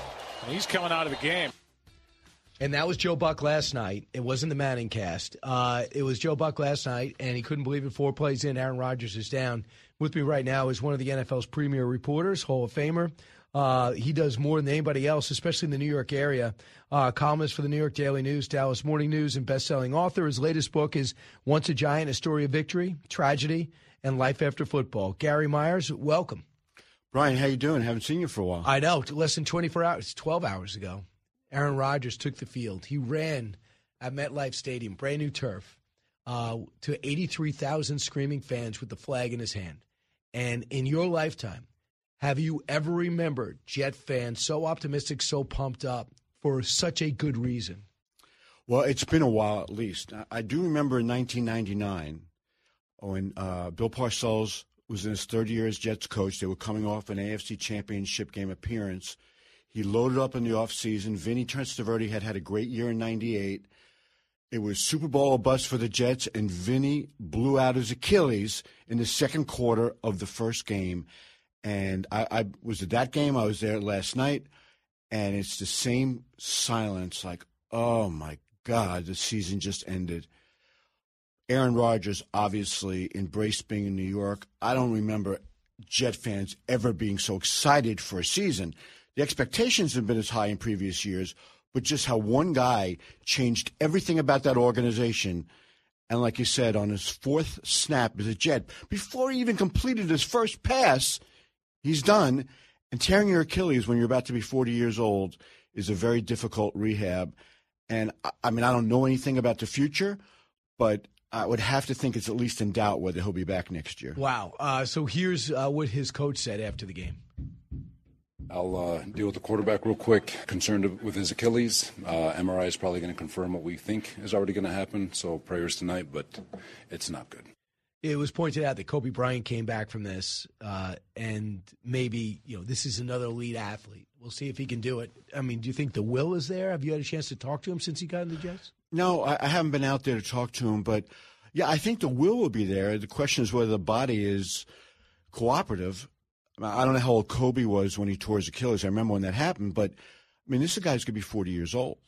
And he's coming out of the game. And that was Joe Buck last night. It wasn't the Manning cast. Uh, it was Joe Buck last night, and he couldn't believe it. Four plays in, Aaron Rodgers is down. With me right now is one of the N F L's premier reporters, Hall of Famer. Uh, he does more than anybody else, especially in the New York area. Uh, columnist for the New York Daily News, Dallas Morning News, and best-selling author. His latest book is Once a Giant, A Story of Victory, Tragedy, and Life After Football. Gary Myers, welcome. Brian, how you doing? Haven't seen you for a while. I know. Less than twenty-four hours, twelve hours ago, Aaron Rodgers took the field. He ran at MetLife Stadium, brand new turf, uh, to eighty-three thousand screaming fans with the flag in his hand. And in your lifetime, have you ever remembered Jet fans so optimistic, so pumped up for such a good reason? Well, it's been a while at least. I do remember in nineteen ninety-nine when uh, Bill Parcells was in his third year as Jets coach. They were coming off an A F C Championship game appearance. He loaded up in the offseason. Vinny Testaverde had had a great year in ninety-eight. It was Super Bowl or bust for the Jets, and Vinny blew out his Achilles in the second quarter of the first game. And I, I was at that game. I was there last night, and it's the same silence, like, oh, my God, the season just ended. Aaron Rodgers obviously embraced being in New York. I don't remember Jet fans ever being so excited for a season. The expectations have been as high in previous years, but just how one guy changed everything about that organization. And like you said, on his fourth snap as a Jet, before he even completed his first pass, he's done. And tearing your Achilles when you're about to be forty years old is a very difficult rehab. And, I mean, I don't know anything about the future, but I would have to think it's at least in doubt whether he'll be back next year. Wow. Uh, so here's uh, what his coach said after the game. I'll uh, deal with the quarterback real quick. Concerned with his Achilles. Uh, M R I is probably going to confirm what we think is already going to happen. So prayers tonight, but it's not good. It was pointed out that Kobe Bryant came back from this, uh, and maybe, you know, this is another elite athlete. We'll see if he can do it. I mean, do you think the will is there? Have you had a chance to talk to him since he got in the Jets? No, I, I haven't been out there to talk to him, but yeah, I think the will will be there. The question is whether the body is cooperative. I don't know how old Kobe was when he tore his Achilles. I remember when that happened, but I mean, this guy's going to be forty years old.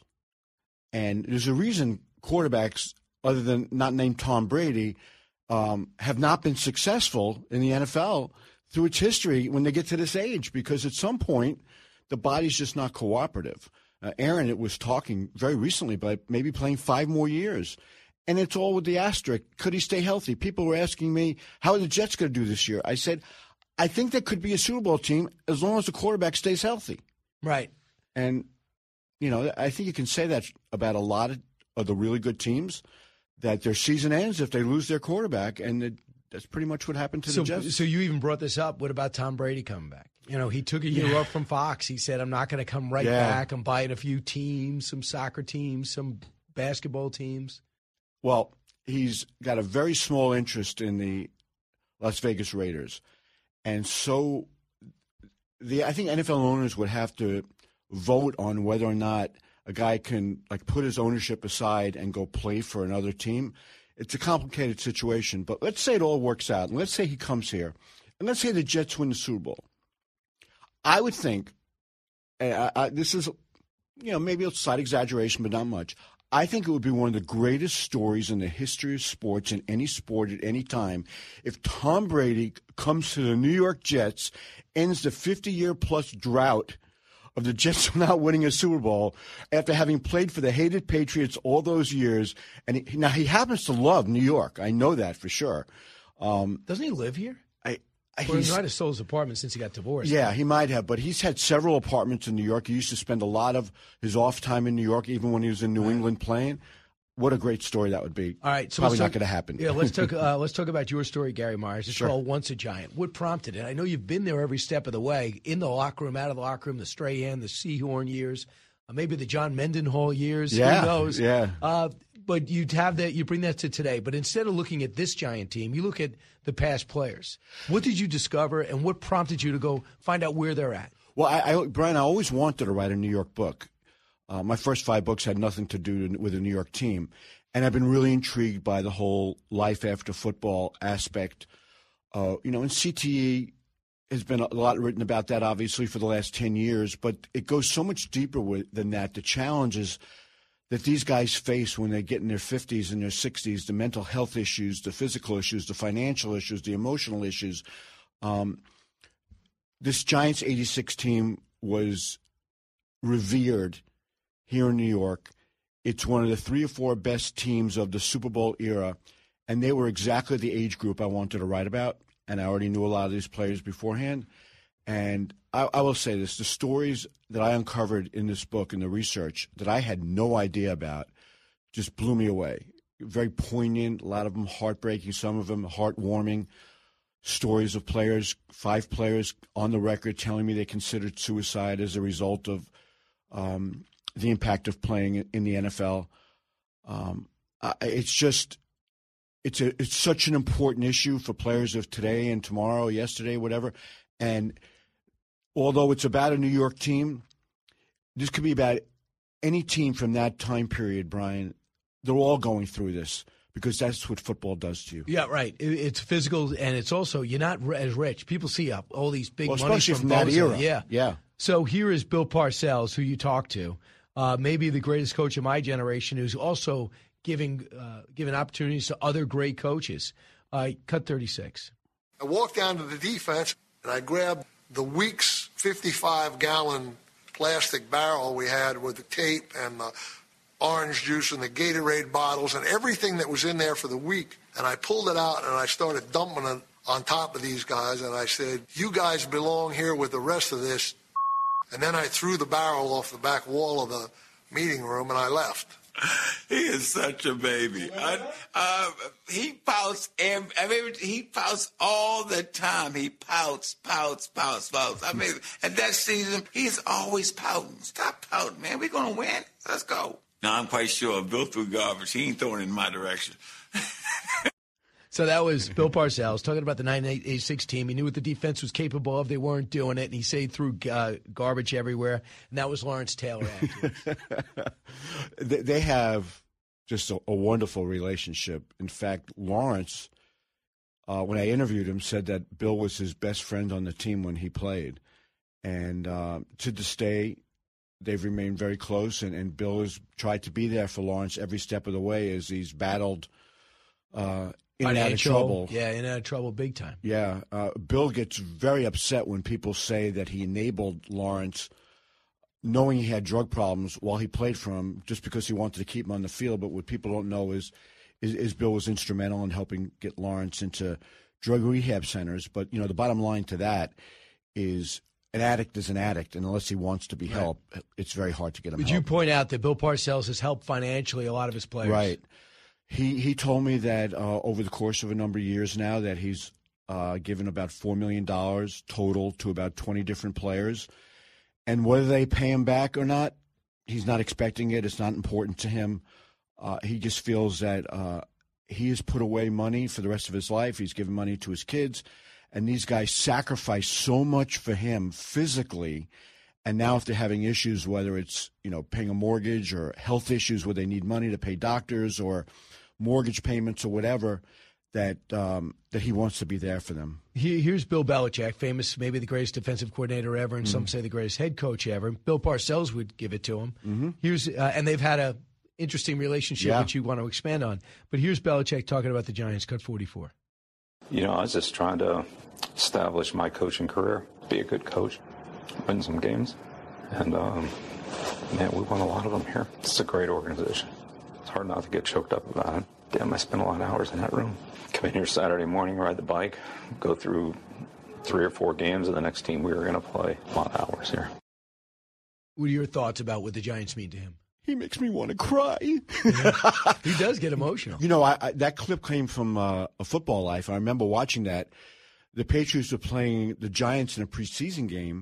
And there's a reason quarterbacks, other than not named Tom Brady, um, have not been successful in the N F L through its history when they get to this age, because at some point, the body's just not cooperative. Uh, Aaron, it was talking very recently about maybe playing five more years. And it's all with the asterisk. Could he stay healthy? People were asking me, how are the Jets going to do this year? I said, I think there could be a Super Bowl team as long as the quarterback stays healthy. Right. And, you know, I think you can say that about a lot of, of the really good teams, that their season ends if they lose their quarterback, and it, that's pretty much what happened to so, the Jets. So you even brought this up. What about Tom Brady coming back? You know, he took a year Yeah. off from Fox. He said, I'm not going to come right Yeah. back. I'm buying a few teams, some soccer teams, some basketball teams. Well, he's got a very small interest in the Las Vegas Raiders. And so the I think N F L owners would have to vote on whether or not a guy can, like, put his ownership aside and go play for another team. It's a complicated situation, but let's say it all works out, and let's say he comes here, and let's say the Jets win the Super Bowl. I would think, and I, I, this is, you know, maybe a slight exaggeration, but not much. I think it would be one of the greatest stories in the history of sports, in any sport at any time, if Tom Brady comes to the New York Jets, ends the fifty-year-plus drought of the Jets not winning a Super Bowl after having played for the hated Patriots all those years. And he, now he happens to love New York. I know that for sure. Um, Doesn't he live here? I, I, Or he he's- might have sold his apartment since he got divorced. Yeah, he might have, but he's had several apartments in New York. He used to spend a lot of his off time in New York, even when he was in New England playing. What a great story that would be. All right, so Probably let's not talk- going to happen. Yeah, let's talk. Uh, let's talk about your story, Gary Myers. It's Sure. called "Once a Giant." What prompted it? I know you've been there every step of the way, in the locker room, out of the locker room, the Strahan, the Seahorn years, uh, maybe the John Mendenhall years. Yeah, Who knows? yeah. Uh, but you'd have that. You bring that to today. But instead of looking at this Giant team, you look at the past players. What did you discover, and what prompted you to go find out where they're at? Well, I, I, Brian, I always wanted to write a New York book. Uh, my first five books had nothing to do with a New York team. And I've been really intrigued by the whole life after football aspect. Uh, you know, in C T E, has been a lot written about that, obviously, for the last ten years, but it goes so much deeper with, than that. The challenges that these guys face when they get in their fifties and their sixties, the mental health issues, the physical issues, the financial issues, the emotional issues. Um, this Giants eighty-six team was revered here in New York. It's one of the three or four best teams of the Super Bowl era, and they were exactly the age group I wanted to write about, and I already knew a lot of these players beforehand. And I, I will say this, the stories that I uncovered in this book and the research that I had no idea about just blew me away. Very poignant, a lot of them heartbreaking, some of them heartwarming. Stories of players, five players on the record telling me they considered suicide as a result of um, the impact of playing in the N F L. Um, it's just, it's a, it's such an important issue for players of today and tomorrow, yesterday, whatever. And although it's about a New York team, this could be about any team from that time period, Brian. They're all going through this, because that's what football does to you. Yeah, right. It, it's physical, and it's also, you're not as rich. People see uh, all these big well, money especially from from that Bosa. era. Yeah. Yeah. So here is Bill Parcells, who you talked to, uh, maybe the greatest coach of my generation, who's also giving uh, giving opportunities to other great coaches. Uh, cut thirty-six. I walked down to the defense, and I grabbed the Weeks fifty-five gallon plastic barrel we had with the tape and the orange juice and the Gatorade bottles and everything that was in there for the week. And I pulled it out and I started dumping it on top of these guys. And I said, you guys belong here with the rest of this. And then I threw the barrel off the back wall of the meeting room and I left. He is such a baby. I, uh, he pouts, and I mean, he pouts all the time. He pouts, pouts, pouts, pouts. I mean, and that season, he's always pouting. Stop pouting, man. We're going to win. Let's go. No, I'm quite sure Bill threw garbage. He ain't throwing it in my direction. So that was Bill Parcells talking about the nineteen eighty-six team. He knew what the defense was capable of. They weren't doing it, and he said he threw uh, garbage everywhere. And that was Lawrence Taylor afterwards. they, they have just a, a wonderful relationship. In fact, Lawrence, uh, when I interviewed him, said that Bill was his best friend on the team when he played. And uh, to this day, they've remained very close, and, and Bill has tried to be there for Lawrence every step of the way as he's battled uh, in and out of trouble. Yeah, in and out of trouble big time. Yeah. Uh, Bill gets very upset when people say that he enabled Lawrence, knowing he had drug problems while he played for him, just because he wanted to keep him on the field. But what people don't know is, is, is Bill was instrumental in helping get Lawrence into drug rehab centers. But, you know, the bottom line to that is an addict is an addict, and unless he wants to be right. helped, it's very hard to get him Would help. you point out that Bill Parcells has helped financially a lot of his players? Right. He he told me that uh, over the course of a number of years now that he's uh, given about four million dollars total to about twenty different players. And whether they pay him back or not, he's not expecting it. It's not important to him. Uh, he just feels that uh, he has put away money for the rest of his life. He's given money to his kids. And these guys sacrifice so much for him physically. And now if they're having issues, whether it's, you know, paying a mortgage or health issues where they need money to pay doctors or mortgage payments or whatever, that um, that he wants to be there for them. Here's Bill Belichick, famous, maybe the greatest defensive coordinator ever, and mm-hmm. some say the greatest head coach ever. Bill Parcells would give it to him. Mm-hmm. Here's uh, and they've had a interesting relationship, yeah. which you want to expand on. But here's Belichick talking about the Giants. Cut forty-four. You know, I was just trying to establish my coaching career, be a good coach, win some games. And, um, man, we won a lot of them here. It's a great organization. It's hard not to get choked up about it. Damn, I spent a lot of hours in that room. Come in here Saturday morning, ride the bike, go through three or four games of the next team we were going to play. A lot of hours here. What are your thoughts about what the Giants mean to him? He makes me want to cry. Yeah. He does get emotional. You know, I, I, that clip came from uh, A Football Life. I remember watching that. The Patriots were playing the Giants in a preseason game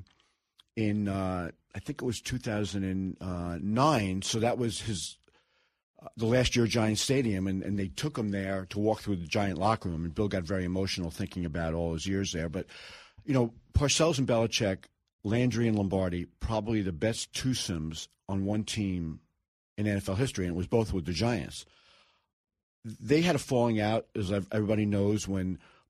in, uh, I think it was two thousand nine. So that was his uh, the last year at Giant Stadium, and, and they took him there to walk through the Giant locker room. And Bill got very emotional thinking about all his years there. But, you know, Parcells and Belichick, Landry and Lombardi, probably the best twosomes on one team in N F L history, and it was both with the Giants. They had a falling out, as everybody knows, when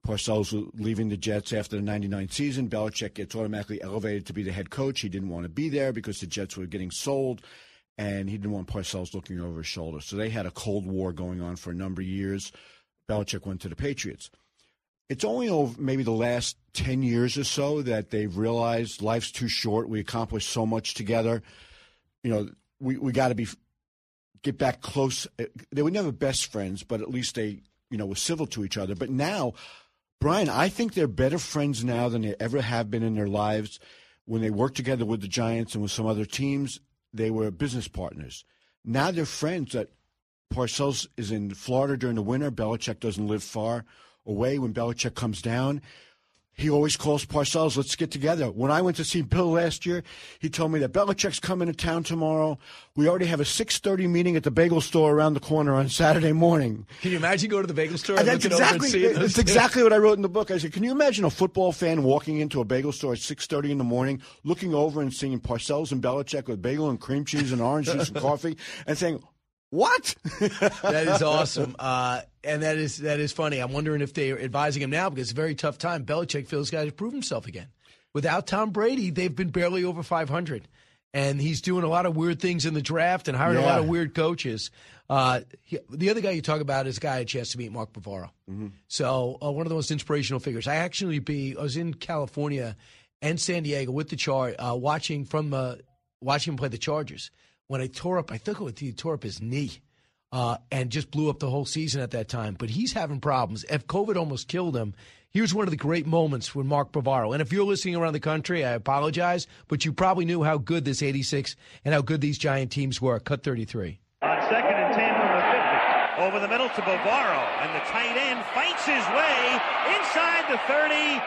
Parcells was leaving the Jets after the ninety-nine season. Belichick gets automatically elevated to be the head coach. He didn't want to be there because the Jets were getting sold, and he didn't want Parcells looking over his shoulder. So they had a Cold War going on for a number of years. Belichick went to the Patriots. It's only over maybe the last ten years or so that they've realized life's too short. We accomplished so much together. You know, we, we got to be get back close. They were never best friends, but at least they, you know, were civil to each other. But now, Brian, I think they're better friends now than they ever have been in their lives. When they worked together with the Giants and with some other teams, they were business partners. Now they're friends. That Parcells is in Florida during the winter. Belichick doesn't live far away. When Belichick comes down, he always calls Parcells, let's get together. When I went to see Bill last year, he told me that Belichick's coming to town tomorrow. We already have a six thirty meeting at the bagel store around the corner on Saturday morning. Can you imagine going to the bagel store and that's looking exactly, over and seeing That's exactly what I wrote in the book. I said, can you imagine a football fan walking into a bagel store at six thirty in the morning, looking over and seeing Parcells and Belichick with bagel and cream cheese and orange juice and coffee, and saying, what? That is awesome. Uh, and that is that is funny. I'm wondering if they're advising him now because it's a very tough time. Belichick feels he's got to prove himself again. Without Tom Brady, they've been barely over five hundred. And he's doing a lot of weird things in the draft and hiring Yeah. a lot of weird coaches. Uh, he, the other guy you talk about is a guy I had a chance to meet, Mark Bavaro. Mm-hmm. So uh, one of the most inspirational figures. I actually be I was in California and San Diego with the Char uh, watching from uh, watching him play the Chargers. When I tore up, I think it he tore up his knee uh, and just blew up the whole season at that time. But he's having problems. If COVID almost killed him, here's one of the great moments with Mark Bavaro. And if you're listening around the country, I apologize, but you probably knew how good this eighty-six and how good these Giant teams were. Cut thirty-three. On second and ten from the fifty. Over the middle to Bavaro. And the tight end fights his way inside the thirty.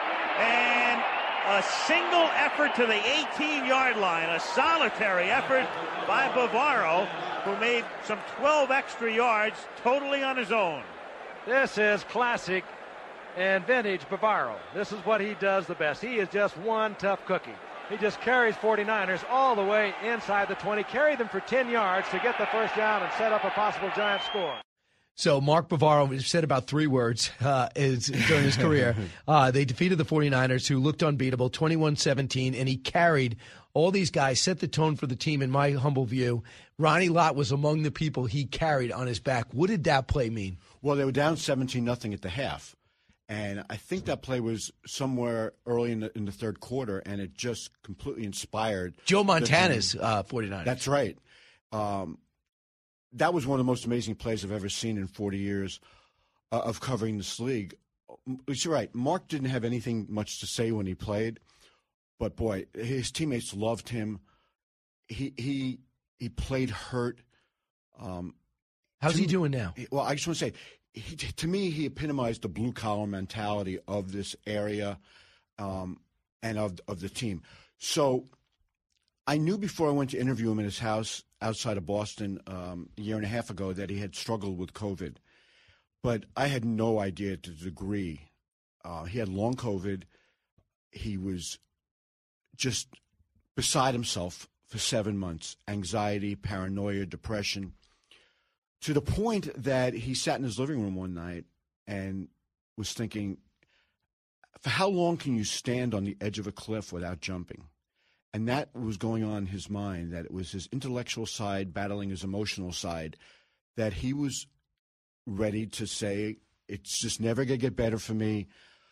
And a single effort to the eighteen-yard line. A solitary effort by Bavaro, who made some twelve extra yards totally on his own. This is classic and vintage Bavaro. This is what he does the best. He is just one tough cookie. He just carries forty-niners all the way inside the twenty, carried them for ten yards to get the first down and set up a possible Giant score. So Mark Bavaro said about three words uh, is, during his career. Uh, they defeated the forty-niners, who looked unbeatable, twenty-one seventeen, and he carried all these guys, set the tone for the team, in my humble view. Ronnie Lott was among the people he carried on his back. What did that play mean? Well, they were down seventeen nothing at the half. And I think that play was somewhere early in the, in the third quarter, and it just completely inspired Joe Montana's uh, forty-niners. That's right. Um, that was one of the most amazing plays I've ever seen in forty years uh, of covering this league. You're right. Mark didn't have anything much to say when he played, but boy, his teammates loved him. He he he played hurt. Um, How's to, he doing now? Well, I just want to say, he, to me, he epitomized the blue collar mentality of this area um, and of of the team. So I knew before I went to interview him in his house outside of Boston um, a year and a half ago that he had struggled with COVID. But I had no idea to the degree. Uh, he had long COVID. He was just beside himself for seven months. Anxiety, paranoia, depression. To the point that he sat in his living room one night and was thinking, for how long can you stand on the edge of a cliff without jumping? And that was going on in his mind, that it was his intellectual side battling his emotional side, that he was ready to say, it's just never going to get better for me.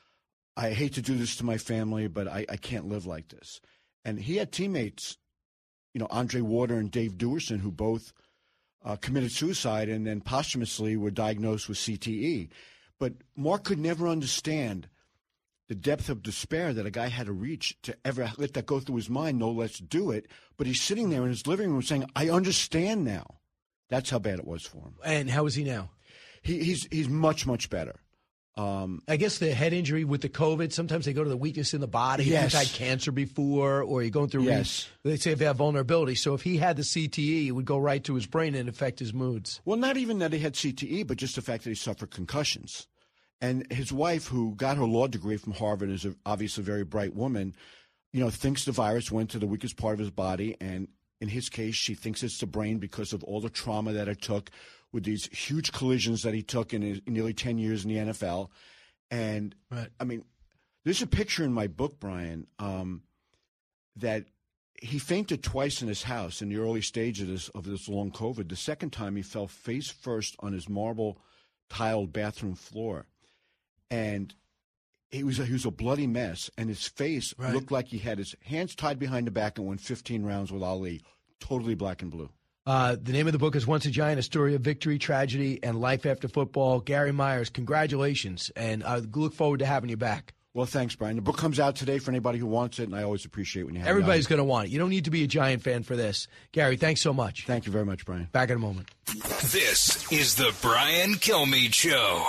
I hate to do this to my family, but I, I can't live like this. And he had teammates, you know, Andre Water and Dave Duerson, who both uh, committed suicide and then posthumously were diagnosed with C T E. But Mark could never understand the depth of despair that a guy had to reach to ever let that go through his mind, no, let's do it. But he's sitting there in his living room saying, I understand now. That's how bad it was for him. And how is he now? He, he's he's much, much better. Um, I guess the head injury with the COVID, sometimes they go to the weakness in the body. Yes. If you've had cancer before or you're going through, Yes. re- they say if they have vulnerability. So if he had the C T E, it would go right to his brain and affect his moods. Well, not even that he had C T E, but just the fact that he suffered concussions. And his wife, who got her law degree from Harvard, is a, obviously a very bright woman, you know, thinks the virus went to the weakest part of his body. And in his case, she thinks it's the brain because of all the trauma that it took with these huge collisions that he took in his nearly ten years in the N F L. And, right. I mean, there's a picture in my book, Brian, um, that he fainted twice in his house in the early stage of this, of this long COVID. The second time, he fell face first on his marble tiled bathroom floor. And he was a, he was a bloody mess, and his face right. looked like he had his hands tied behind the back and won fifteen rounds with Ali, totally black and blue. Uh, the name of the book is Once a Giant, A Story of Victory, Tragedy, and Life After Football. Gary Myers, congratulations, and I look forward to having you back. Well, thanks, Brian. The book comes out today for anybody who wants it, and I always appreciate when you have it. Everybody's going to want it. You don't need to be a Giant fan for this. Gary, thanks so much. Thank you very much, Brian. Back in a moment. This is the Brian Kilmeade Show.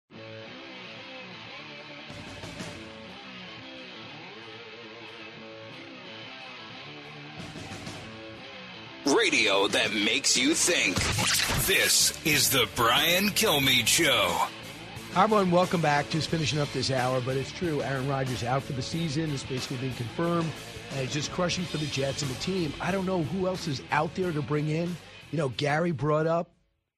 Radio that makes you think. This is the Brian Kilmeade Show. Hi, everyone. Welcome back. Just finishing up this hour, but it's true. Aaron Rodgers out for the season. It's basically been confirmed. And it's just crushing for the Jets and the team. I don't know who else is out there to bring in. You know, Gary brought up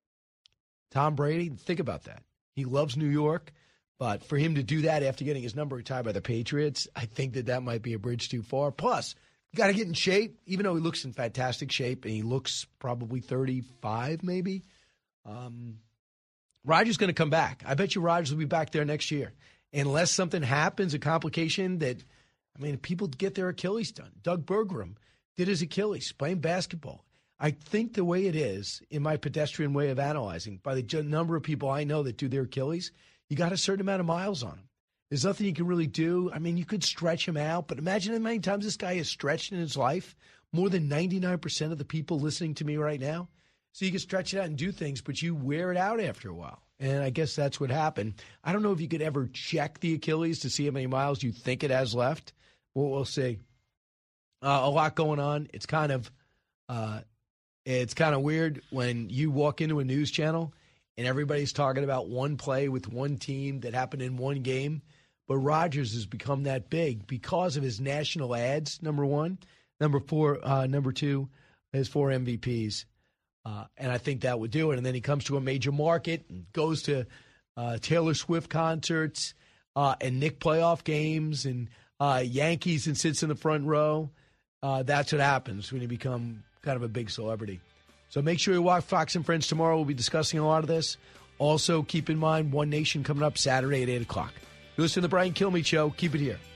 Tom Brady. Think about that. He loves New York. But for him to do that after getting his number retired by the Patriots, I think that that might be a bridge too far. Plus, you got to get in shape, even though he looks in fantastic shape, and he looks probably thirty-five maybe. Um, Rodgers going to come back. I bet you Rodgers will be back there next year. Unless something happens, a complication that, I mean, people get their Achilles done. Doug Bergram did his Achilles playing basketball. I think the way it is, in my pedestrian way of analyzing, by the number of people I know that do their Achilles, you got a certain amount of miles on them. There's nothing you can really do. I mean, you could stretch him out, but imagine how many times this guy has stretched in his life. More than ninety-nine percent of the people listening to me right now. So you can stretch it out and do things, but you wear it out after a while. And I guess that's what happened. I don't know if you could ever check the Achilles to see how many miles you think it has left. Well, we'll see. Uh, a lot going on. It's kind of uh, it's kind of weird when you walk into a news channel and everybody's talking about one play with one team that happened in one game. But Rodgers has become that big because of his national ads, number one. Number four, uh, number two, his four M V Ps. Uh, and I think that would do it. And then he comes to a major market and goes to uh, Taylor Swift concerts uh, and Knick playoff games and uh, Yankees and sits in the front row. Uh, that's what happens when you become kind of a big celebrity. So make sure you watch Fox and Friends tomorrow. We'll be discussing a lot of this. Also, keep in mind, One Nation coming up Saturday at eight o'clock. You listen to the Brian Kilmeade Show. Keep it here.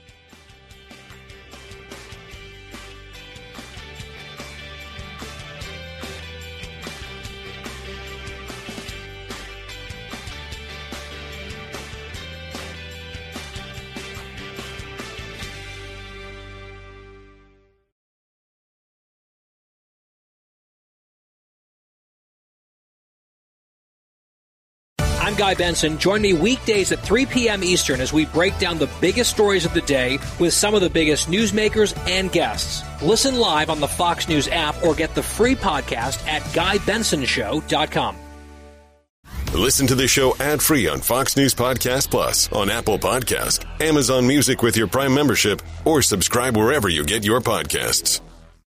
I'm Guy Benson. Join me weekdays at three p.m. Eastern as we break down the biggest stories of the day with some of the biggest newsmakers and guests. Listen live on the Fox News app or get the free podcast at guy benson show dot com. Listen to the show ad-free on Fox News Podcast Plus, on Apple Podcast, Amazon Music with your Prime membership, or subscribe wherever you get your podcasts.